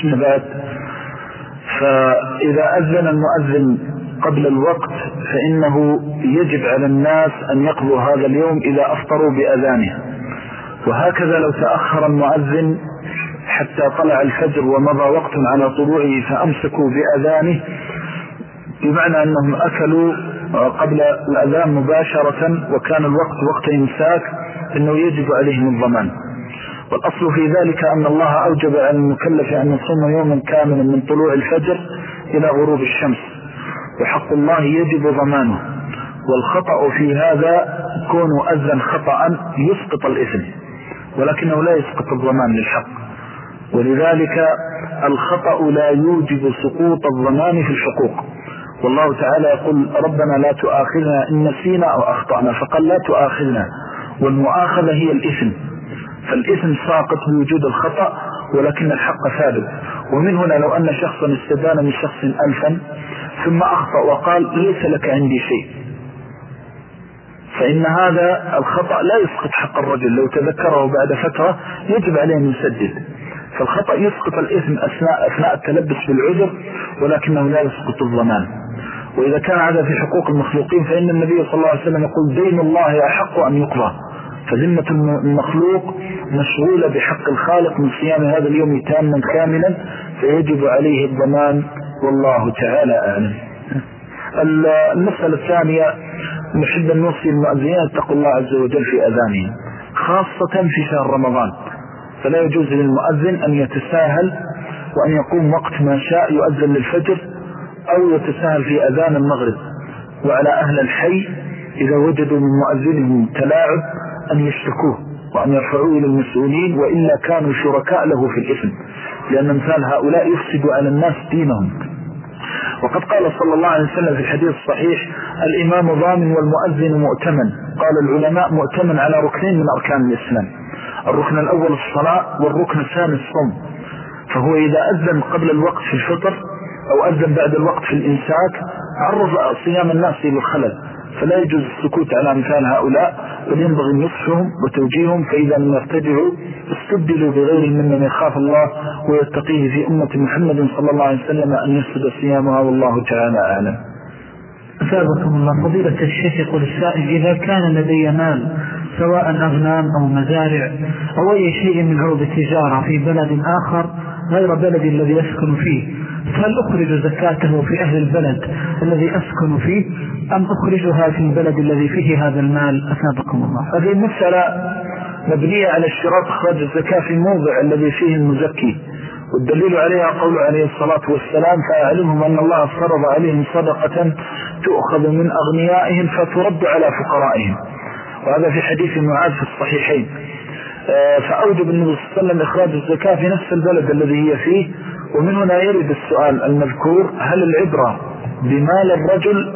S2: فإذا أذن المؤذن قبل الوقت فإنه يجب على الناس أن يقضوا هذا اليوم إذا أفطروا بأذانه. وهكذا لو تأخر المؤذن حتى طلع الفجر ومضى وقت على طلوعه فأمسكوا بأذانه، بمعنى أنهم أكلوا قبل الأذان مباشرة وكان الوقت وقت إمساك، إنه يجب عليهم الضمان. والأصل في ذلك أن الله أوجب على المكلف أن يصوم يوما كاملا من طلوع الفجر إلى غروب الشمس، وحق الله يجب ضمانه. والخطأ في هذا كون أذن خطأ يسقط الإثم، ولكنه لا يسقط الضمان للحق. ولذلك الخطأ لا يوجب سقوط الضمان في الحقوق. والله تعالى يقول: ربنا لا تؤاخذنا إن نسينا أو أخطأنا، فقال لا تؤاخذنا، والمؤاخذة هي الإثم، فالإثم ساقط بوجود الخطأ ولكن الحق ثابت. ومن هنا لو أن شخصا استدان من شخص 1000 ثم أخطأ وقال ليس لك عندي شيء، فإن هذا الخطأ لا يسقط حق الرجل، لو تذكره بعد فترة يجب عليه أن يسدد. فالخطأ يسقط الإثم أثناء التلبس بالعذر، ولكنه لا يسقط الضمان. وإذا كان هذا في حقوق المخلوقين فإن النبي صلى الله عليه وسلم يقول: دين الله أحق أن يقضى. فذمة المخلوق مشغولة بحق الخالق من صيام هذا اليوم تاما كاملا، فيجب عليه الضمان، والله تعالى أعلم. المسألة الثانية: نحب أن نوصي المؤذنين اتقوا الله عز وجل في أذانهم، خاصة في شهر رمضان. فلا يجوز للمؤذن أن يتساهل وأن يقوم وقت ما شاء يؤذن للفجر أو يتساهل في أذان المغرب. وعلى أهل الحي إذا وجدوا من مؤذنهم تلاعب أن يشتكوه وأن يرفعوه إلى المسؤولين، وإلا كانوا شركاء له في الإثم، لأن مثال هؤلاء يفسد على الناس دينهم. وقد قال صلى الله عليه وسلم في الحديث الصحيح: الإمام ضامن والمؤذن مؤتمن. قال العلماء: مؤتمن على ركنين من أركان الإسلام، الركن الأول الصلاة، والركن الثاني الصوم. فهو إذا أذن قبل الوقت في الفطر أو أذن بعد الوقت في الإمساك عرض صيام الناس إلى الخلل، فلا يجوز السكوت على مثال هؤلاء، بل ينبغي نصحهم وتوجيههم، فإذا لم يرتجعوا استبدلوا بغير من يخاف الله ويتقيه في أمة محمد صلى الله عليه وسلم أن يسد صيامها، والله تعالى أعلم.
S3: أثابكم الله. فضيلة الشيخ، يقول السائل: إذا كان لدي مال سواء أغنام أو مزارع أو أي شيء من عروض التجارة في بلد آخر غير بلد الذي يسكن فيه، فهل أخرج زكاته في أهل البلد الذي أسكن فيه أم أخرجها في البلد الذي فيه هذا المال؟ أثابكم الله.
S2: هذه المسألة مبنية على اشتراط إخراج الزكاة في الموضع الذي فيه المزكي، والدليل عليها قول عليه الصلاة والسلام: فأعلمهم أن الله فرض عليهم صدقة تؤخذ من أغنيائهم فترد على فقرائهم. وهذا في حديث معاذ في الصحيحين. فأوجب النبي صلى الله عليه وسلم إخراج الزكاة في نفس البلد الذي هي فيه. ومن هنا يرد السؤال المذكور: هل العبرة بمال الرجل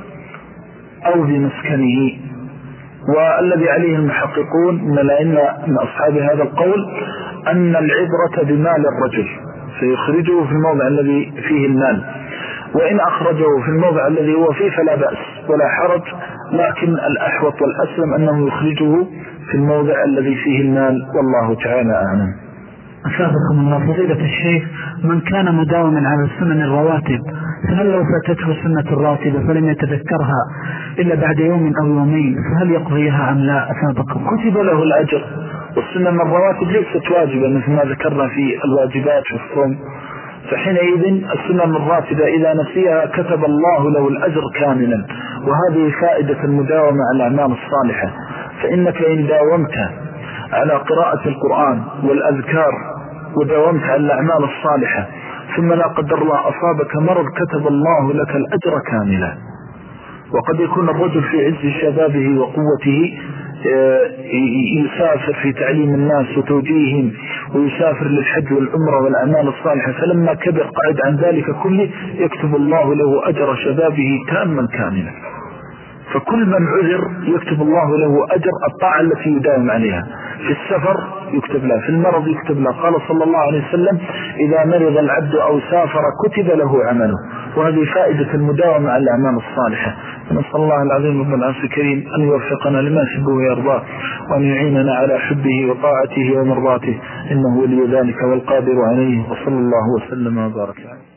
S2: أو بمسكنه؟ والذي عليه المحققون من الأئمة من أصحاب هذا القول أن العبرة بمال الرجل، فيخرجه في الموضع الذي فيه المال، وإن أخرجه في الموضع الذي هو فيه فلا بأس ولا حرج، لكن الأحوط والأسلم أنه يخرجه في الموضع الذي فيه المال، والله تعالى أعلم.
S3: أفادكم الله فضيلة الشيخ، من كان مداوما على السنن الرواتب فهل لو فاتته سنة الراتبة فلم يتذكرها إلا بعد يوم أو يومين فهل يقضيها أم لا؟ أفادكم.
S2: كتب له الأجر، والسنن الرواتب ليست واجبة مثل ما ذكرنا في الواجبات في الصوم، فحينئذ السنن الراتبة إذا نسيها كتب الله له الأجر كاملا. وهذه فائدة المداومة على الأعمال الصالحة، فإنك إن داومت على قراءة القرآن والأذكار وداومت على الأعمال الصالحة ثم لا قدر الله أصابك مرض كتب الله لك الأجر كاملا. وقد يكون الرجل في عز شبابه وقوته يسافر في تعليم الناس وتوجيههم ويسافر للحج والعمرة والأعمال الصالحة، فلما كبر قعد عن ذلك كله يكتب الله له أجر شبابه تاما كاملا. فكل من عذر يكتب الله له أجر الطاعة التي يداوم عليها. في السفر يكتب له، في المرض يكتب له. قال صلى الله عليه وسلم إذا مرض العبد أو سافر كتب له عمله. وهذه فائدة المداومة على الأعمال الصالحة. نسأل الله العظيم رب العرش الكريم أن يوفقنا لما يحبه ويرضاه، وأن يعيننا على حبه وطاعته ومرضاته، إنه ولي ذلك والقادر عليه. وصلى الله وسلم وبارك عليه.